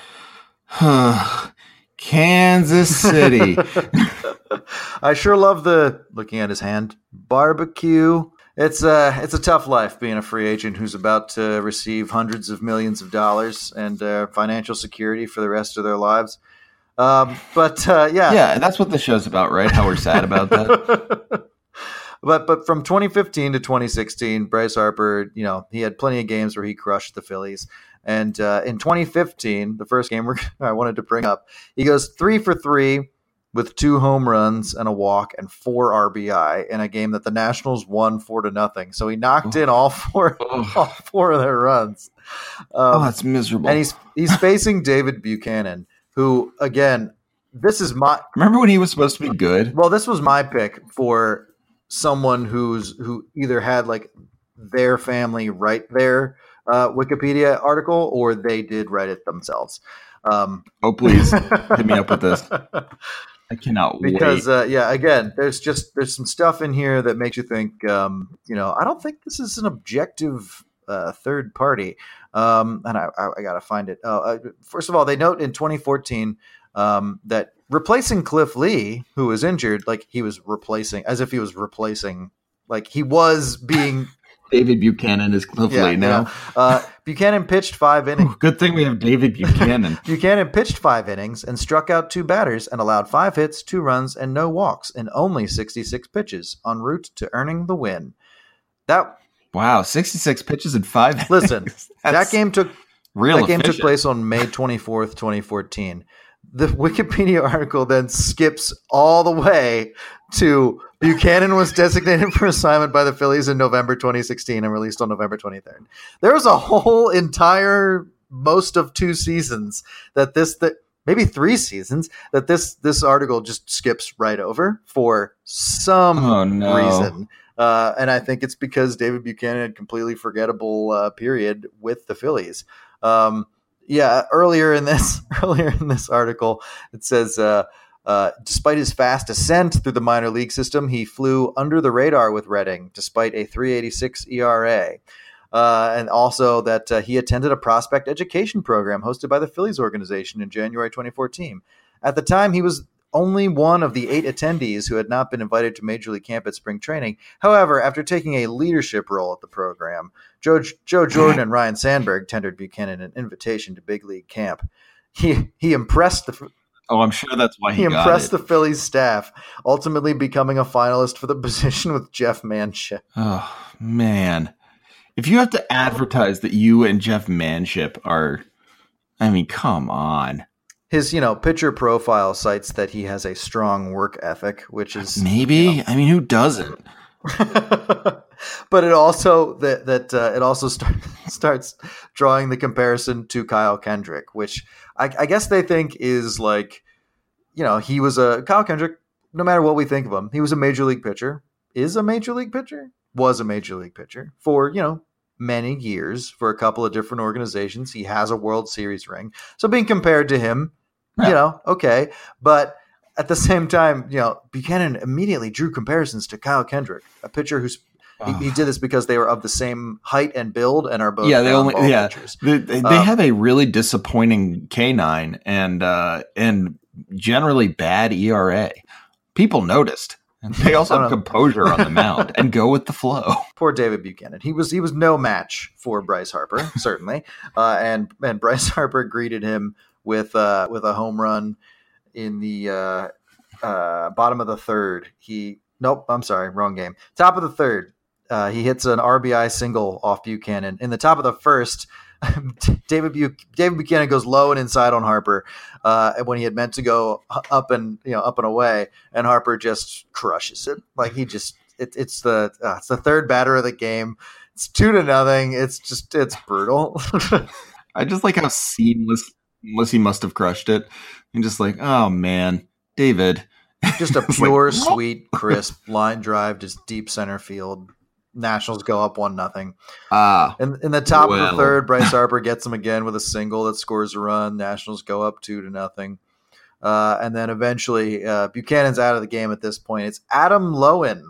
Kansas City. I sure love the, looking at his hand, barbecue. It's a, it's a tough life being a free agent who's about to receive hundreds of millions of dollars and uh, financial security for the rest of their lives. Um, but uh, yeah. Yeah, that's what the show's about, right? How we're sad about that. But but from twenty fifteen to twenty sixteen, Bryce Harper, you know, he had plenty of games where he crushed the Phillies. And uh, in twenty fifteen, the first game we're, I wanted to bring up, he goes three for three with two home runs and a walk and four R B I in a game that the Nationals won four to nothing. So he knocked in all four, all four of their runs. Um, oh, that's miserable. And he's he's facing David Buchanan, who, again, this is my. Remember when he was supposed to be good? Well, this was my pick for someone who's who either had like their family write their uh, Wikipedia article or they did write it themselves. Um, oh, please hit me up with this. I cannot because, wait. Uh, yeah, again, there's just there's some stuff in here that makes you think, um, you know, I don't think this is an objective uh, third party. Um, and I, I, I got to find it. Oh, uh, first of all, they note in twenty fourteen um, that replacing Cliff Lee, who was injured, like he was replacing, as if he was replacing, like he was being. David Buchanan is Cliff yeah, Lee now. Yeah. Uh, Buchanan pitched five innings. Ooh, good thing we have David Buchanan. Buchanan pitched five innings and struck out two batters and allowed five hits, two runs, and no walks in only sixty-six pitches, en route to earning the win. That wow, sixty-six pitches and five. Listen, that game took real that game efficient. took place on May twenty-fourth, twenty fourteen. The Wikipedia article then skips all the way to Buchanan was designated for assignment by the Phillies in November twenty sixteen and released on November twenty-third. There was a whole entire most of two seasons that this that maybe three seasons that this this article just skips right over for some oh, no. reason. Uh, and I think it's because David Buchanan had a completely forgettable uh, period with the Phillies. Um, yeah, earlier in this earlier in this article, it says, uh, uh, despite his fast ascent through the minor league system, he flew under the radar with Reading, despite a three eighty-six E R A. Uh, and also that uh, he attended a prospect education program hosted by the Phillies organization in January twenty fourteen. At the time, he was only one of the eight attendees who had not been invited to Major League camp at spring training. However, after taking a leadership role at the program, Joe, Joe Jordan and Ryan Sandberg tendered Buchanan an invitation to big league camp. He he impressed the oh, I'm sure that's why he, he got impressed it. the Phillies staff, ultimately becoming a finalist for the position with Jeff Manship. Oh man, if you have to advertise that you and Jeff Manship are, I mean, come on. His, you know, pitcher profile cites that he has a strong work ethic, which is maybe. You know, I mean, who doesn't? but it also that that uh, it also start, starts drawing the comparison to Kyle Kendrick, which I, I guess they think is like, you know, he was a Kyle Kendrick. No matter what we think of him, he was a major league pitcher. Is a major league pitcher. Was a major league pitcher for, you know, many years for a couple of different organizations. He has a World Series ring, so being compared to him, yeah. you know, okay, but. At the same time, you know, Buchanan immediately drew comparisons to Kyle Kendrick, a pitcher who's he, he did this because they were of the same height and build and are both yeah they only yeah pitchers. they, they um, have a really disappointing K nine and uh, and generally bad E R A. People noticed. And they also have composure on the mound and go with the flow. Poor David Buchanan. He was he was no match for Bryce Harper, certainly, uh, and and Bryce Harper greeted him with uh, with a home run. In the uh, uh, bottom of the third, he nope. I'm sorry, wrong game. Top of the third, uh, he hits an R B I single off Buchanan. In the top of the first, David Bu- David Buchanan goes low and inside on Harper uh, when he had meant to go up and you know up and away, and Harper just crushes it. Like he just it, it's the uh, it's the third batter of the game. It's two to nothing. It's just it's brutal. I just like how seamless. Unless he must have crushed it. And just like, oh, man, David. Just a pure, like, sweet, crisp line drive, just deep center field. Nationals go up one nothing. Ah, in, in the top well. of the third, Bryce Harper gets him again with a single that scores a run. Nationals go up two to nothing. Uh, and then eventually, uh, Buchanan's out of the game at this point. It's Adam Lowen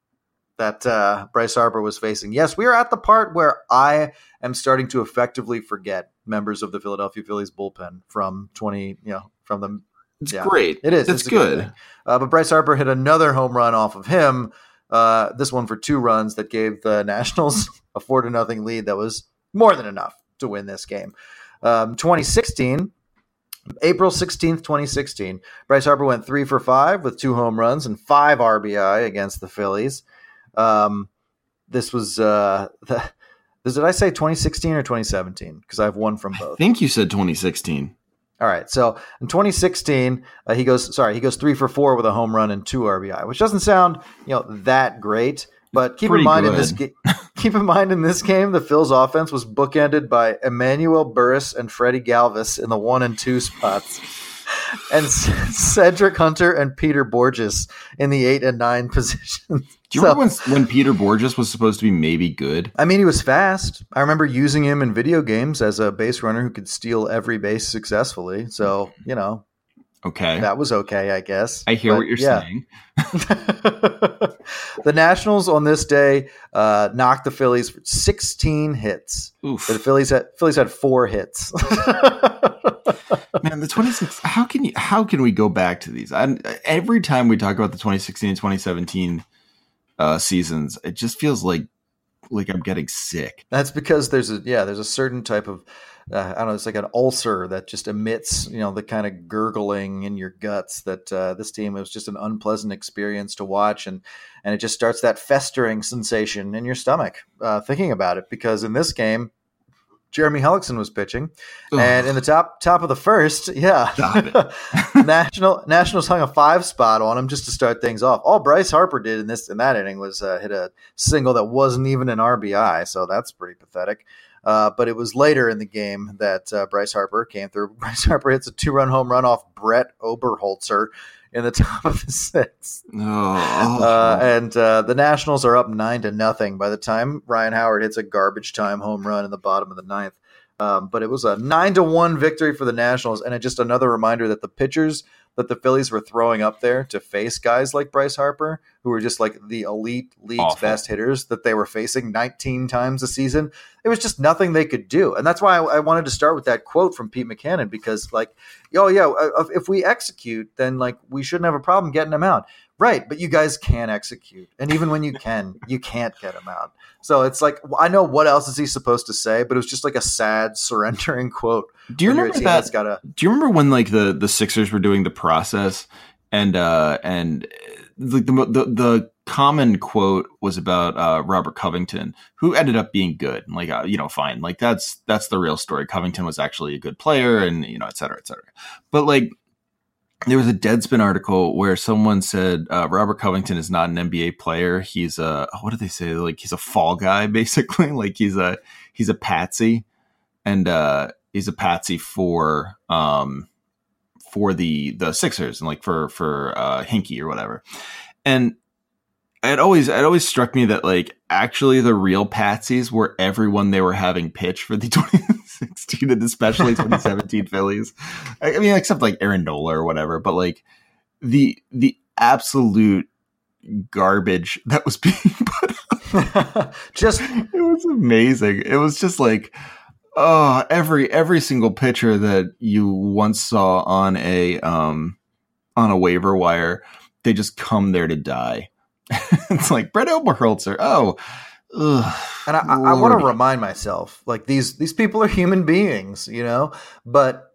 that uh, Bryce Harper was facing. Yes, we are at the part where I am starting to effectively forget members of the Philadelphia Phillies bullpen from twenty, you know, from the. It's yeah, great. It is. It's, it's good. good uh, but Bryce Harper hit another home run off of him. Uh, this one for two runs that gave the Nationals a four to nothing lead. That was more than enough to win this game. Um, twenty sixteen. April sixteenth, twenty sixteen. Bryce Harper went three for five with two home runs and five R B I against the Phillies. Um, this was uh, the, did I say twenty sixteen or twenty seventeen? Because I have one from both. I think you said twenty sixteen. All right. So in twenty sixteen, uh, he goes, sorry, he goes three for four with a home run and two R B I, which doesn't sound, you know, that great. But keep in mind good. in this ga- keep in mind in this game, the Phil's offense was bookended by Emmanuel Burris and Freddie Galvis in the one and two spots, and C- Cedric Hunter and Peter Borges in the eight and nine positions. Do you so, remember when, when Peter Borges was supposed to be maybe good? I mean, he was fast. I remember using him in video games as a base runner who could steal every base successfully. So, you know, okay, that was okay, I guess. I hear but, what you're yeah. saying. The Nationals on this day uh, knocked the Phillies for sixteen hits. Oof. The Phillies had Phillies had four hits. Man, the twenty-six. How can you? How can we go back to these? I, every time we talk about the twenty sixteen and twenty seventeen uh, seasons, it just feels like like I'm getting sick. That's because there's a yeah, there's a certain type of uh, I don't know, it's like an ulcer that just emits, you know, the kind of gurgling in your guts that uh, this team, it was just an unpleasant experience to watch, and and it just starts that festering sensation in your stomach uh, thinking about it, because in this game, Jeremy Hellickson was pitching, Ugh. and in the top top of the first, yeah, National Nationals hung a five spot on him just to start things off. All Bryce Harper did in this in that inning was uh, hit a single that wasn't even an R B I, so that's pretty pathetic. Uh, but it was later in the game that uh, Bryce Harper came through. Bryce Harper hits a two-run home run off Brett Oberholzer in the top of the sixth. Oh. Uh, and uh, the Nationals are up nine to nothing by the time Ryan Howard hits a garbage time home run in the bottom of the ninth. Um, but it was a nine to one victory for the Nationals, and it just another reminder that the pitchers that the Phillies were throwing up there to face guys like Bryce Harper, who were just like the elite league's Awful. best hitters that they were facing nineteen times a season. It was just nothing they could do. And that's why I, I wanted to start with that quote from Pete Mackanin, because like, oh yeah, if we execute, then like we shouldn't have a problem getting them out. Right. But you guys can't execute. And even when you can, you can't get them out. So it's like, I know what else is he supposed to say, but it was just like a sad surrendering quote. Do you remember that? Gotta, do you remember when like the, the Sixers were doing the process and, uh, and like the, the, the common quote was about, uh, Robert Covington, who ended up being good. Like, uh, you know, fine. Like that's, that's the real story. Covington was actually a good player and, you know, et cetera, et cetera. But like, there was a Deadspin article where someone said uh, Robert Covington is not an N B A player. He's a, what did they say? Like he's a fall guy, basically. Like he's a he's a patsy, and uh, he's a patsy for um for the the Sixers and like for for uh, Hinkie or whatever. And it always it always struck me that like actually the real patsies were everyone they were having pitch for the twenty sixteen and especially twenty seventeen Phillies. I mean, except like Aaron Nola or whatever, but like the the absolute garbage that was being put up. Just it was amazing. It was just like oh, every every single pitcher that you once saw on a um on a waiver wire, they just come there to die. It's like Brett Oberholzer. Oh, ugh, and I, I, I want to remind myself, like these these people are human beings, you know. But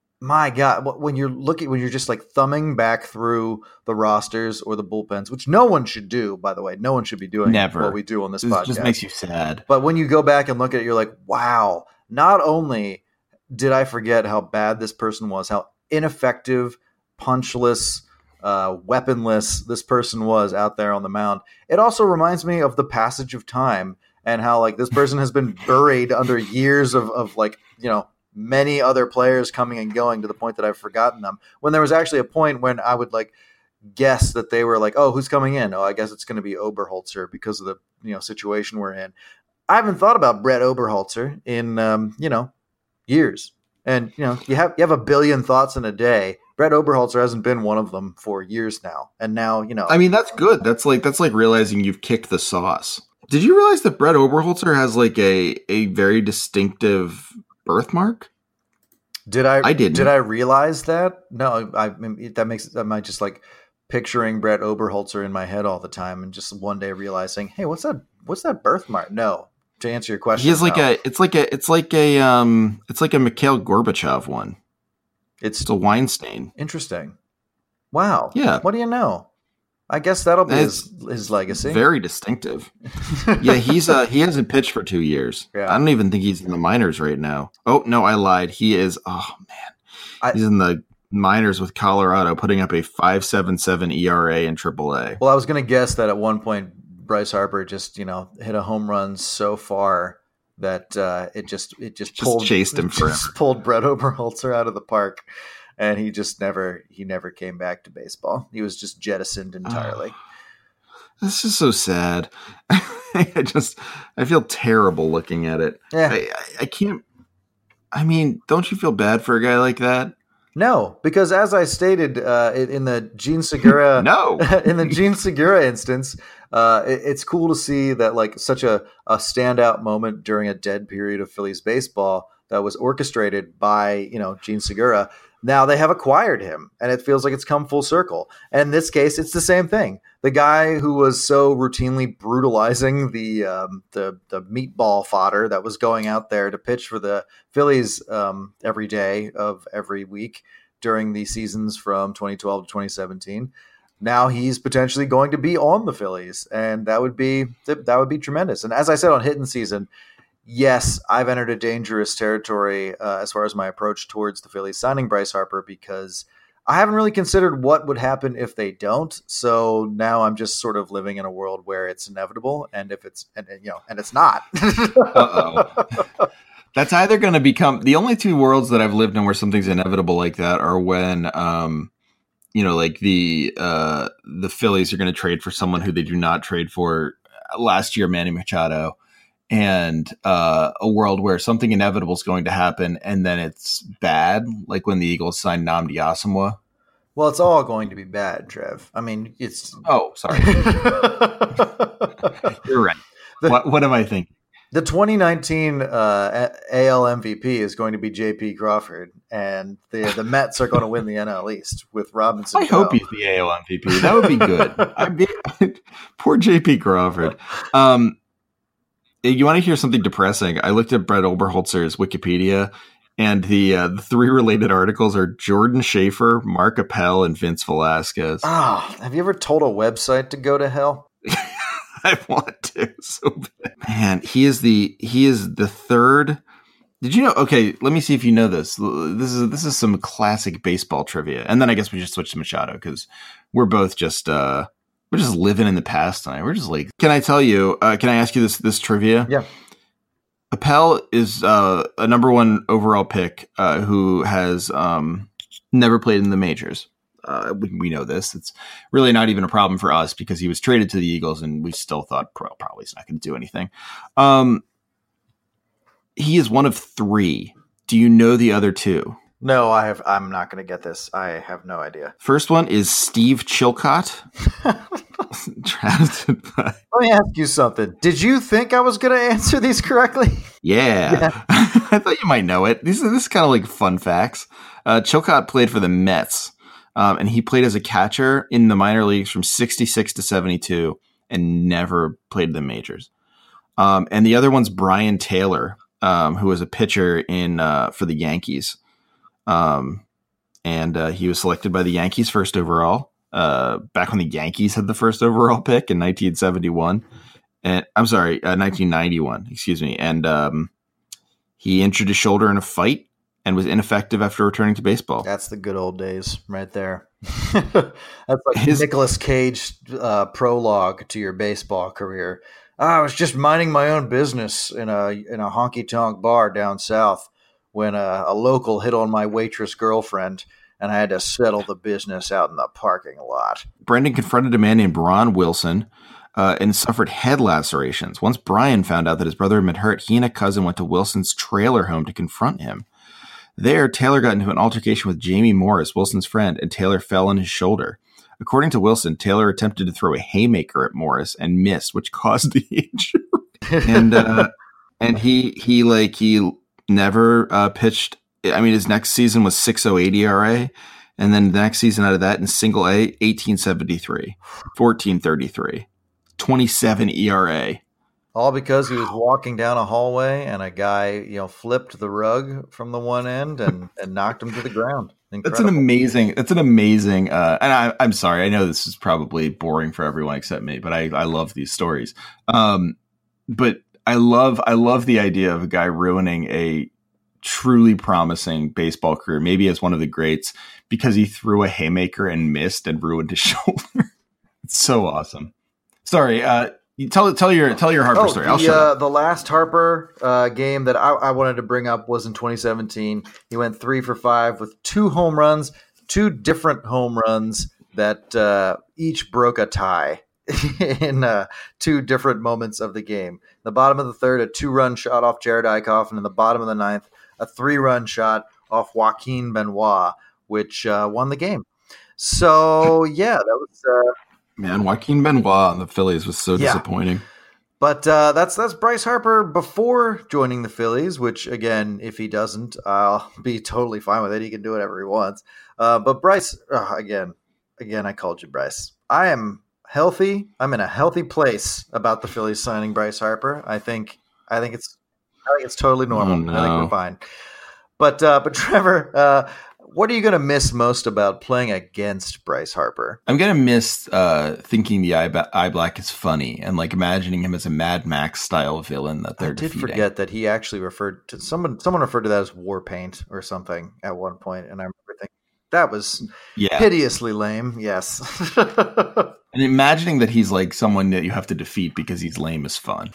my God, when you're looking, when you're just like thumbing back through the rosters or the bullpens, which no one should do, by the way, no one should be doing Never. what we do on this It podcast. just makes you sad. But when you go back and look at it, you're like, wow. Not only did I forget how bad this person was, how ineffective, punchless, uh, weaponless this person was out there on the mound. It also reminds me of the passage of time and how like this person has been buried under years of, of like, you know, many other players coming and going to the point that I've forgotten them. When there was actually a point when I would like guess that they were like, oh, who's coming in? Oh, I guess it's going to be Oberholzer because of the, you know, situation we're in. I haven't thought about Brett Oberholzer in, um, you know, years. And, you know, you have you have a billion thoughts in a day. Brett Oberholzer hasn't been one of them for years now. And now, you know. I mean, that's good. That's like that's like realizing you've kicked the sauce. Did you realize that Brett Oberholzer has like a, a very distinctive birthmark? Did I I didn't. Did I realize that? No, I, I mean, that makes am I just like picturing Brett Oberholzer in my head all the time and just one day realizing, hey, what's that what's that birthmark? No. To answer your question. He has like no. a it's like a it's like a um it's like a Mikhail Gorbachev one. It's, It's a wine stain. interesting. Wow. Yeah. What do you know? I guess that'll be It's his, his legacy. Very distinctive. Yeah, he's uh he hasn't pitched for two years. Yeah. I don't even think he's in the minors right now. Oh no, I lied. He is. Oh man, I- he's in the minors with Colorado, putting up a five seven seven E R A in Triple A. Well, I was going to guess that at one point Bryce Harper just, you know, hit a home run so far that uh, it just it just, Just pulled chased him just forever. pulled Brett Oberholzer out of the park, and he just never he never came back to baseball. He was just jettisoned entirely. This is so sad. I just I feel terrible looking at it. Yeah. I, I, I can't. I mean, don't you feel bad for a guy like that? No, because as I stated uh, in in the Gene Segura No. in the Gene Segura instance, uh, it, it's cool to see that like such a, a standout moment during a dead period of Phillies baseball that was orchestrated by, you know, Gene Segura. Now they have acquired him, and it feels like it's come full circle. And in this case, it's the same thing. The guy who was so routinely brutalizing the um, the the meatball fodder that was going out there to pitch for the Phillies um, every day of every week during the seasons from twenty twelve to twenty seventeen. Now he's potentially going to be on the Phillies, and that would be that would be tremendous. And as I said on Hitting Season, yes, I've entered a dangerous territory uh, as far as my approach towards the Phillies signing Bryce Harper, because I haven't really considered what would happen if they don't. So now I'm just sort of living in a world where it's inevitable, and if it's and you know, and it's not. Uh-oh. That's either going to become the only two worlds that I've lived in where something's inevitable like that are when, um, you know, like the uh, the Phillies are going to trade for someone who they do not trade for. Last year, Manny Machado. And uh, a world where something inevitable is going to happen, and then it's bad, like when the Eagles signed Nnamdi Asomugha. Well, it's all going to be bad, Trev. I mean, it's Oh, sorry. You're right. The- what, what am I thinking? the twenty nineteen uh, A L M V P is going to be J P Crawford, and the the Mets are going to win the N L East with Robinson. I hope he's the A L M V P. That would be good. I'd be, poor J P Crawford. Um, you want to hear something depressing? I looked at Brett Oberholzer's Wikipedia, and the uh, the three related articles are Jordan Schaefer, Mark Appel, and Vince Velasquez. Ah, have you ever told a website to go to hell? I want to so bad. Man, he is the he is the third Did you know? Okay, let me see if you know this. This is this is some classic baseball trivia, and then I guess we just switch to Machado because we're both just uh, we're just living in the past tonight. We're just like, can I tell you? Uh, can I ask you this this trivia? Yeah. Appel is uh, a number one overall pick uh, who has um, never played in the majors. Uh, we, we know this. It's really not even a problem for us because he was traded to the Eagles, and we still thought well, probably he's not going to do anything. Um, He is one of three. Do you know the other two? No, I have. I'm not going to get this. I have no idea. First one is Steve Chilcott. Drafted by. Let me ask you something. Did you think I was going to answer these correctly? Yeah, yeah. I thought you might know it. These are this is kind of like fun facts. Uh, Chilcott played for the Mets, um, and he played as a catcher in the minor leagues from sixty-six to seventy-two, and never played in the majors. Um, and the other one's Brian Taylor. Um, who was a pitcher in uh, for the Yankees, um, and uh, he was selected by the Yankees first overall. Uh, back when the Yankees had the first overall pick in nineteen seventy-one, and I'm sorry, uh, nineteen ninety-one. Excuse me. And um, he injured his shoulder in a fight and was ineffective after returning to baseball. That's the good old days, right there. That's like his Nicolas Cage uh, prologue to your baseball career. I was just minding my own business in a in a honky tonk bar down south when a, a local hit on my waitress girlfriend, and I had to settle the business out in the parking lot. Brendan confronted a man named Ron Wilson uh, and suffered head lacerations. Once Brian found out that his brother had been hurt, he and a cousin went to Wilson's trailer home to confront him. There, Taylor got into an altercation with Jamie Morris, Wilson's friend, and Taylor fell on his shoulder. According to Wilson, Taylor attempted to throw a haymaker at Morris and missed, which caused the injury. and uh, and he he like he never uh, pitched. I mean, his next season was six oh eight E R A, and then the next season out of that in single A, eighteen seventy-three, fourteen thirty-three, twenty-seven E R A. All because he was walking down a hallway and a guy, you know, flipped the rug from the one end and, and knocked him to the ground. Incredible. That's an amazing. That's an amazing. Uh, and I, I'm sorry. I know this is probably boring for everyone except me, but I, I love these stories. Um, but I love I love the idea of a guy ruining a truly promising baseball career, maybe as one of the greats, because he threw a haymaker and missed and ruined his shoulder. It's so awesome. Sorry. Uh, You tell tell your tell your Harper oh, story. I'll the, shut uh, up. The last Harper uh, game that I, I wanted to bring up was in twenty seventeen. He went three for five with two home runs, two different home runs that uh, each broke a tie in uh, two different moments of the game. In the bottom of the third, a two-run shot off Jared Eichhoff, and in the bottom of the ninth, a three-run shot off Joaquin Benoit, which uh, won the game. So yeah, that was. Uh, Man, Joaquin Benoit on the Phillies was so yeah. disappointing. But uh, that's that's Bryce Harper before joining the Phillies, which, again, if he doesn't, I'll be totally fine with it. He can do whatever he wants. Uh, but Bryce, uh, again, again, I called you Bryce. I am healthy. I'm in a healthy place about the Phillies signing Bryce Harper. I think I think it's I think it's totally normal. Oh, no. I think we're fine. But uh, but Trevor, uh, what are you going to miss most about playing against Bryce Harper? I'm going to miss uh, thinking the eye, ba- eye black is funny and like imagining him as a Mad Max style villain that they're I did defeating. forget that he actually referred to someone. Someone referred to that as war paint or something at one point, and I remember thinking that was yeah. hideously lame. Yes, and imagining that he's like someone that you have to defeat because he's lame is fun.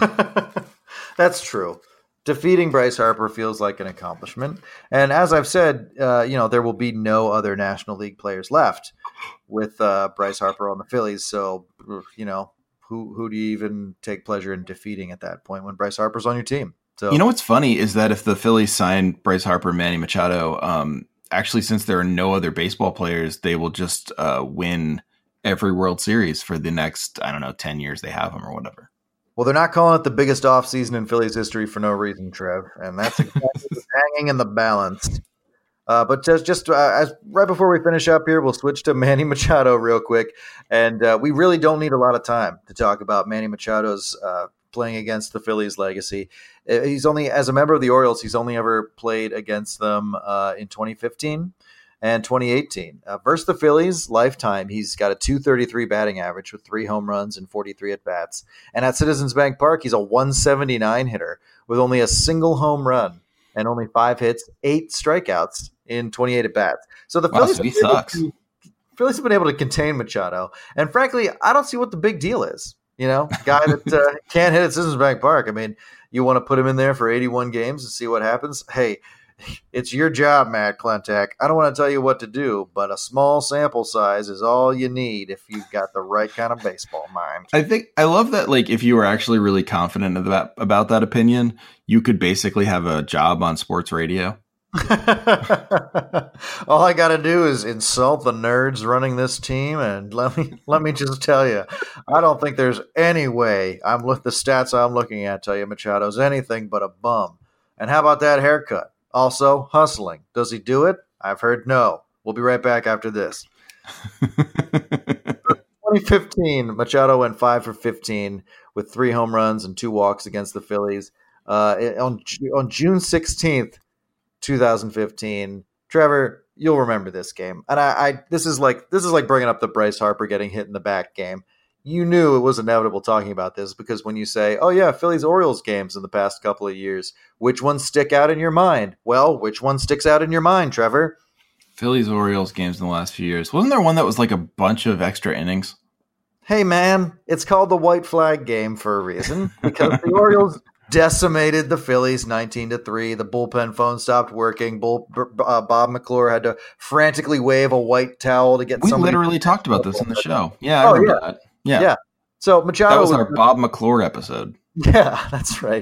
That's true. Defeating Bryce Harper feels like an accomplishment. And as I've said, uh, you know, there will be no other National League players left with uh, Bryce Harper on the Phillies. So, you know, who who do you even take pleasure in defeating at that point when Bryce Harper's on your team? So, you know what's funny is that if the Phillies sign Bryce Harper and Manny Machado, um, actually, since there are no other baseball players, they will just uh, win every World Series for the next, I don't know, ten years they have them or whatever. Well, they're not calling it the biggest offseason in Phillies history for no reason, Trev, and that's exactly what's hanging in the balance. Uh, but just, just uh, as right before we finish up here, we'll switch to Manny Machado real quick, and uh, we really don't need a lot of time to talk about Manny Machado's uh, playing against the Phillies legacy. He's only, as a member of the Orioles, he's only ever played against them uh, in twenty fifteen and twenty eighteen. Uh, versus the Phillies, lifetime, he's got a two thirty-three batting average with three home runs and forty-three at-bats. And at Citizens Bank Park, he's a one seventy-nine hitter with only a single home run and only five hits, eight strikeouts in twenty-eight at bats. So the wow, Phillies, so he sucks. To, Phillies have been able to contain Machado, and frankly, I don't see what the big deal is. You know, guy that uh, can't hit at Citizens Bank Park. I mean, you want to put him in there for eighty-one games and see what happens? Hey, it's your job, Matt Klentak. I don't want to tell you what to do, but a small sample size is all you need if you've got the right kind of baseball mind. I think I love that. Like, if you were actually really confident about about that opinion, you could basically have a job on sports radio. All I got to do is insult the nerds running this team, and let me let me just tell you, I don't think there's any way I'm look the stats I'm looking at tell you Machado's anything but a bum. And how about that haircut? Also, hustling. Does he do it? I've heard no. We'll be right back after this. twenty fifteen, Machado went five for fifteen with three home runs and two walks against the Phillies. Uh, on on June sixteenth, twenty fifteen, Trevor, you'll remember this game. And I, I this is like this is like bringing up the Bryce Harper getting hit in the back game. You knew it was inevitable talking about this because when you say, oh, yeah, Phillies-Orioles games in the past couple of years, which ones stick out in your mind? Well, which one sticks out in your mind, Trevor? Phillies-Orioles games in the last few years. Wasn't there one that was like a bunch of extra innings? Hey, man, it's called the white flag game for a reason because the Orioles decimated the Phillies nineteen to three. The bullpen phone stopped working. Bull, uh, Bob McClure had to frantically wave a white towel to get We somebody. literally talked about this in the show. Yeah, I Oh, remember yeah. that. Yeah. Yeah. So Machado That was was our Bob McClure episode. Yeah, that's right.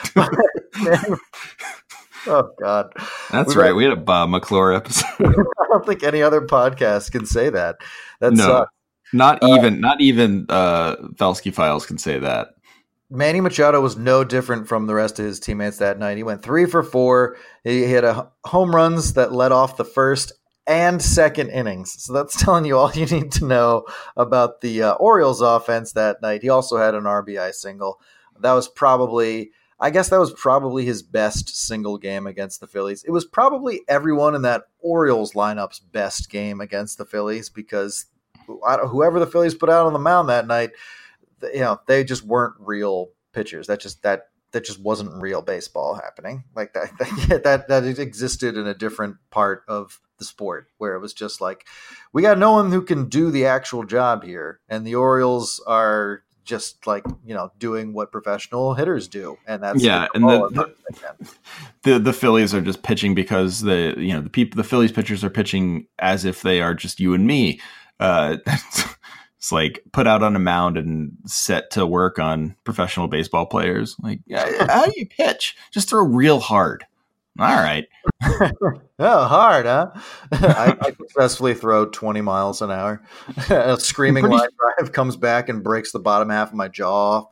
Oh, God. That's We've right. had- We had a Bob McClure episode. I don't think any other podcast can say that. That No. sucks. Not even not even uh, Felsky Files can say that. Manny Machado was no different from the rest of his teammates that night. He went three for four. He hit a home runs that led off the first and second innings. So that's telling you all you need to know about the uh, Orioles offense that night. He also had an R B I single. That was probably, I guess that was probably his best single game against the Phillies. It was probably everyone in that Orioles lineup's best game against the Phillies because whoever the Phillies put out on the mound that night, you know, they just weren't real pitchers. That just that that just wasn't real baseball happening. Like that that that, that existed in a different part of the sport where it was just like, we got no one who can do the actual job here, and the Orioles are just like, you know, doing what professional hitters do, and that's yeah. And all the, the the Phillies are just pitching because the you know the people the Phillies pitchers are pitching as if they are just you and me. Uh, it's like put out on a mound and set to work on professional baseball players. Like, how do you pitch? Just throw real hard. All right. Oh, hard, huh? I, I successfully throw twenty miles an hour. A screaming Pretty- line drive comes back and breaks the bottom half of my jaw.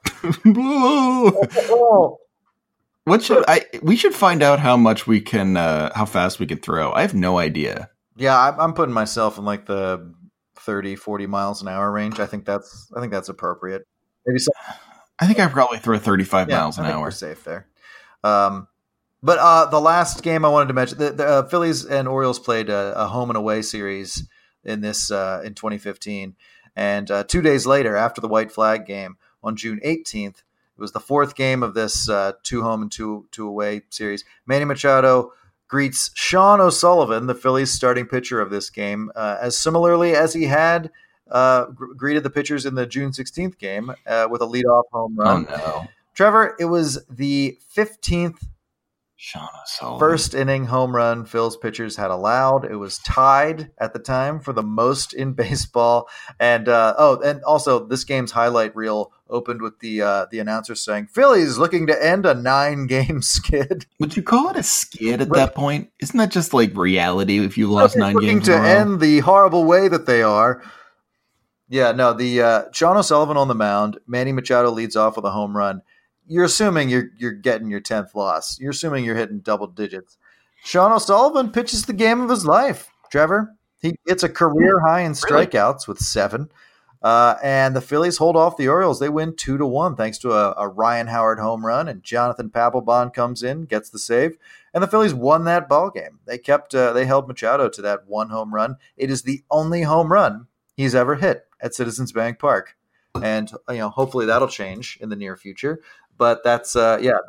What should I? We should find out how much we can, uh, how fast we can throw. I have no idea. Yeah, I'm, I'm putting myself in like the thirty, forty miles an hour range. I think that's, I think that's appropriate. Maybe some, I think I probably throw thirty-five yeah, miles an I think hour. we're safe there. Um, but uh, the last game I wanted to mention, the, the uh, Phillies and Orioles played a, a home and away series in this uh, in twenty fifteen, and uh, two days later, after the white flag game on June eighteenth, it was the fourth game of this uh, two home and two two away series. Manny Machado greets Sean O'Sullivan, the Phillies starting pitcher of this game, uh, as similarly as he had uh, gr- greeted the pitchers in the June sixteenth game uh, with a leadoff home run. Oh no, Trevor, it was the fifteenth Sean O'Sullivan. first inning home run Phil's pitchers had allowed. It was tied at the time for the most in baseball. And uh, oh, and also this game's highlight reel opened with the uh, the announcer saying, "Phillies looking to end a nine game skid." Would you call it a skid at Right. that point? Isn't that just like reality if you lost nine looking games to in a row? end the horrible way that they are. Yeah, no, the uh, Sean O'Sullivan on the mound. Manny Machado leads off with a home run. You're assuming you're you're getting your tenth loss. You're assuming you're hitting double digits. Sean O'Sullivan pitches the game of his life, Trevor. He gets a career high in strikeouts with seven. Uh, and the Phillies hold off the Orioles. They win two to one thanks to a, a Ryan Howard home run, and Jonathan Papelbon comes in, gets the save, and the Phillies won that ball game. They kept uh, they held Machado to that one home run. It is the only home run he's ever hit at Citizens Bank Park, and you know hopefully that'll change in the near future. But that's uh, yeah, that's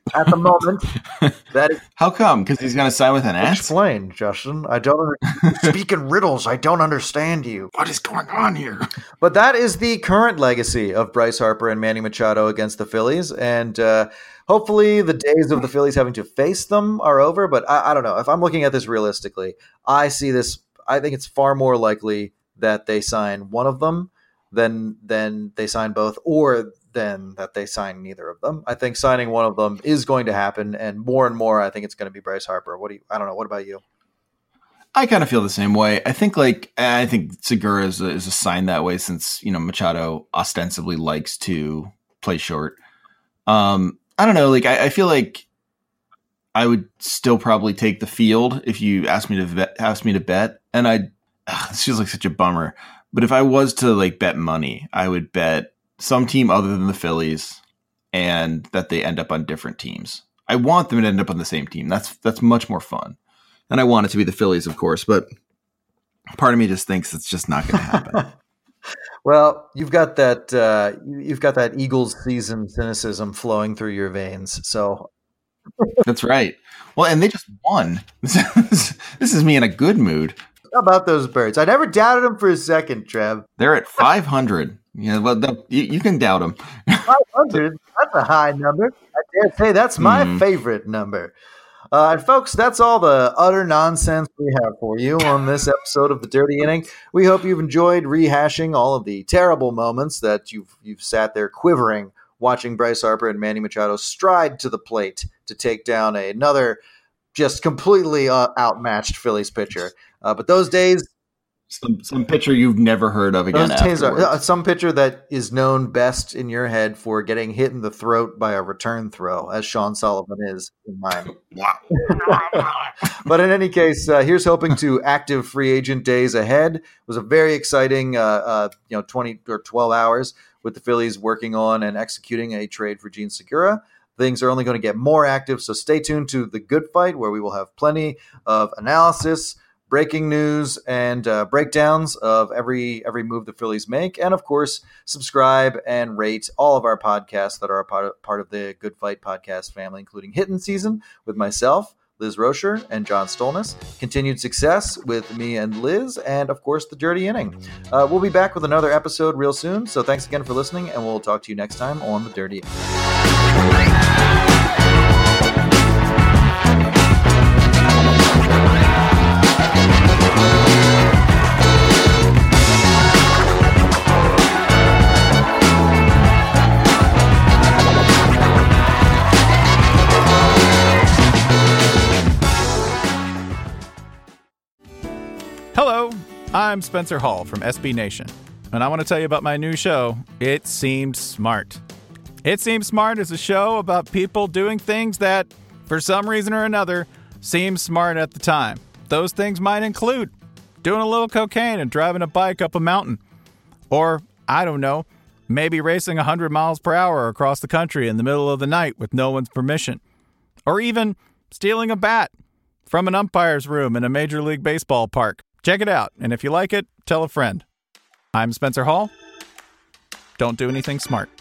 at the moment. That is How come? Because he's going to sign with an ass? explain, Justin. I don't under- speak in riddles. I don't understand you. What is going on here? But that is the current legacy of Bryce Harper and Manny Machado against the Phillies, and uh, hopefully the days of the Phillies having to face them are over. But I, I don't know. If I'm looking at this realistically, I see this. I think it's far more likely that they sign one of them than than they sign both, or than that they sign neither of them. I think signing one of them is going to happen, and more and more, I think it's going to be Bryce Harper. What do you? I don't know. What about you? I kind of feel the same way. I think like I think Segura is a, is a sign that way since you know Machado ostensibly likes to play short. Um, I don't know. Like I, I feel like I would still probably take the field if you asked me to vet, ask me to bet, and I. This feels like such a bummer. But if I was to like bet money, I would bet some team other than the Phillies, and that they end up on different teams. I want them to end up on the same team. That's that's much more fun. And I want it to be the Phillies, of course, but part of me just thinks it's just not going to happen. Well, you've got that uh, you've got that Eagles season cynicism flowing through your veins. So that's right. Well, and they just won. This is, this is me in a good mood. How about those birds? I never doubted them for a second, Trev. They're at five hundred. Yeah, well, the, you, you can doubt them. five hundred? That's a high number. I dare say that's my mm. favorite number. Uh, and folks, that's all the utter nonsense we have for you on this episode of The Dirty Inning. We hope you've enjoyed rehashing all of the terrible moments that you've you've sat there quivering watching Bryce Harper and Manny Machado stride to the plate to take down a, another just completely uh, outmatched Phillies pitcher. Uh, but those days, some some pitcher you've never heard of again. Those days are, uh, some pitcher that is known best in your head for getting hit in the throat by a return throw, as Sean Sullivan is in mine. But in any case, uh, here's hoping to active free agent days ahead. It was a very exciting, uh, uh, you know, twenty or twelve hours with the Phillies working on and executing a trade for Jean Segura. Things are only going to get more active, so stay tuned to The Good Fight, where we will have plenty of analysis, breaking news, and uh, breakdowns of every every move the Phillies make. And, of course, subscribe and rate all of our podcasts that are a part of, part of the Good Fight podcast family, including Hittin' Season with myself, Liz Rocher, and John Stolnis. Continued success with me and Liz, and, of course, The Dirty Inning. Uh, we'll be back with another episode real soon, so thanks again for listening, and we'll talk to you next time on The Dirty Inning. Hello, I'm Spencer Hall from S B Nation, and I want to tell you about my new show, It Seemed Smart. It Seemed Smart is a show about people doing things that, for some reason or another, seem smart at the time. Those things might include doing a little cocaine and driving a bike up a mountain. Or, I don't know, maybe racing one hundred miles per hour across the country in the middle of the night with no one's permission. Or even stealing a bat from an umpire's room in a Major League Baseball park. Check it out, and if you like it, tell a friend. I'm Spencer Hall. Don't do anything smart.